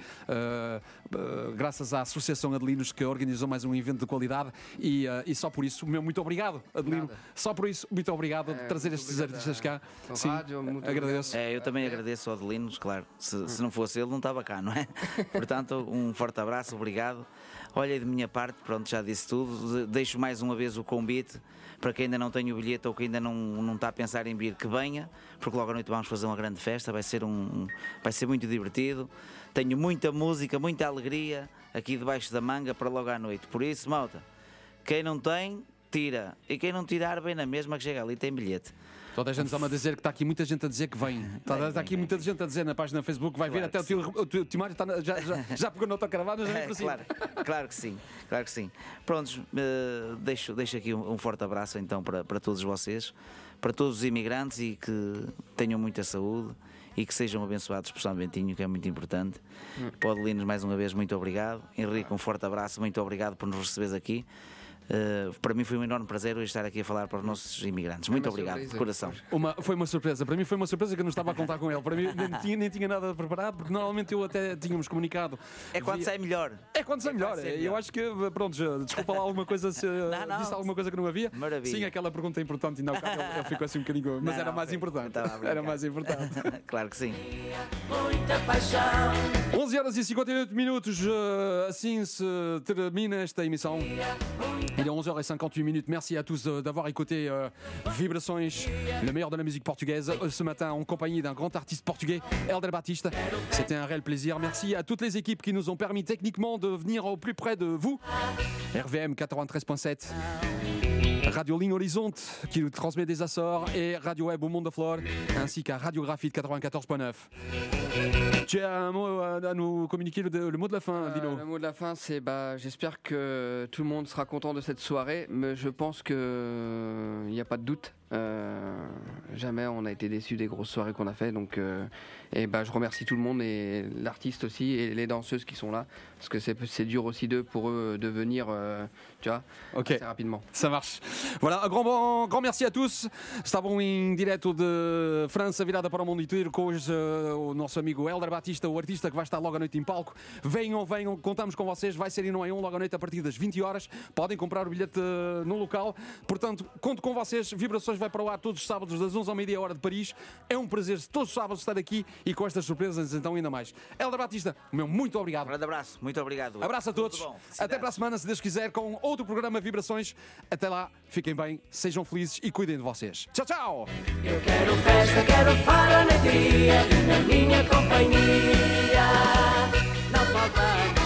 Speaker 2: Graças à Associação Adelinos, que organizou mais um evento de qualidade e só por isso, muito obrigado, Adelino.
Speaker 5: Nada.
Speaker 2: Só por isso, muito obrigado de trazer estes artistas cá. Sim, agradeço.
Speaker 4: Eu também agradeço ao Adelinos, claro. Se não fosse ele, não estava cá, não é? Portanto, um forte abraço, obrigado. Olha, de minha parte, pronto, já disse tudo. Deixo mais uma vez o convite para quem ainda não tem o bilhete ou que ainda não está a pensar em vir, que venha, porque logo à noite vamos fazer uma grande festa, vai ser muito divertido. Tenho muita música, muita alegria aqui debaixo da manga para logo à noite. Por isso, malta, quem não tem, tira. E quem não tirar, vem na mesma que chega ali, tem bilhete.
Speaker 2: Toda a gente está-me a dizer que está aqui muita gente a dizer que vem. Está aqui muita gente a dizer na página do Facebook que vai vir, até o teu Timário já pegou na autocaravana, já vem para cima.
Speaker 4: Claro que sim. Prontos, deixo aqui um forte abraço então para todos vocês, para todos os imigrantes, e que tenham muita saúde e que sejam abençoados por São Bentinho, que é muito importante. Para o Adelinos, mais uma vez, muito obrigado. Henrique, um forte abraço, muito obrigado por nos receberes aqui. Para mim foi um enorme prazer hoje estar aqui a falar para os nossos imigrantes. Muito obrigado, de coração.
Speaker 2: Foi uma surpresa. Para mim foi uma surpresa que eu não estava a contar com ele. Para mim nem tinha nada preparado, porque normalmente eu até tínhamos comunicado.
Speaker 4: É quando sai melhor.
Speaker 2: Eu acho que, pronto, desculpa lá alguma coisa se disse alguma coisa que não havia.
Speaker 4: Maravilha.
Speaker 2: Sim, aquela pergunta importante, ainda ele ficou assim um bocadinho. Mas era mais importante. Era mais importante.
Speaker 4: Claro que sim.
Speaker 3: Muita paixão.
Speaker 2: 11h58. Assim se termina esta émission. Il est 11h58. Merci à tous d'avoir écouté Vibrações, le meilleur de la musique portugaise, ce matin en compagnie d'un grand artiste portugais, Hélder Batista. C'était un réel plaisir. Merci à toutes les équipes qui nous ont permis techniquement de venir au plus près de vous. RVM 93.7. Radio Ligne Horizonte qui nous transmet des Açores et Radio Web au Monde de Flore, ainsi qu'à Radio Graphite 94.9. Tu as un mot à nous communiquer, le mot de la fin, Dino?
Speaker 5: Le mot de la fin, c'est j'espère que tout le monde sera content de cette soirée, mais je pense qu'il n'y a pas de doute. Jamais on a été déçus des grosses soirées qu'on a fait, donc je remercie tout le monde et l'artiste aussi et les danseuses qui sont là, parce que c'est dur aussi pour eux de venir, tu vois, assez rapidement.
Speaker 2: Ça marche. Voilà, un grand merci a todos. Estavam em direto de França, virada para o mundo inteiro, com hoje o nosso amigo Helder Batista, o artista que vai estar logo à noite em palco. Venham, contamos com vocês, vai ser em Não é Um, logo à noite a partir das 20 horas. Podem comprar o bilhete no local. Portanto, conto com vocês. Vibrações vai para o ar todos os sábados, das 11 ao meio-dia, hora de Paris. É um prazer todos os sábados estar aqui e com estas surpresas, então ainda mais. Helder Batista, meu muito obrigado.
Speaker 4: Um grande abraço, muito obrigado.
Speaker 2: Abraço a todos. Até para a semana, se Deus quiser, com outro programa Vibrações. Até lá, fiquem bem, sejam felizes e cuidem de vocês. Tchau, tchau!
Speaker 1: Eu quero festa, quero farra na alegria e na minha companhia. Não falta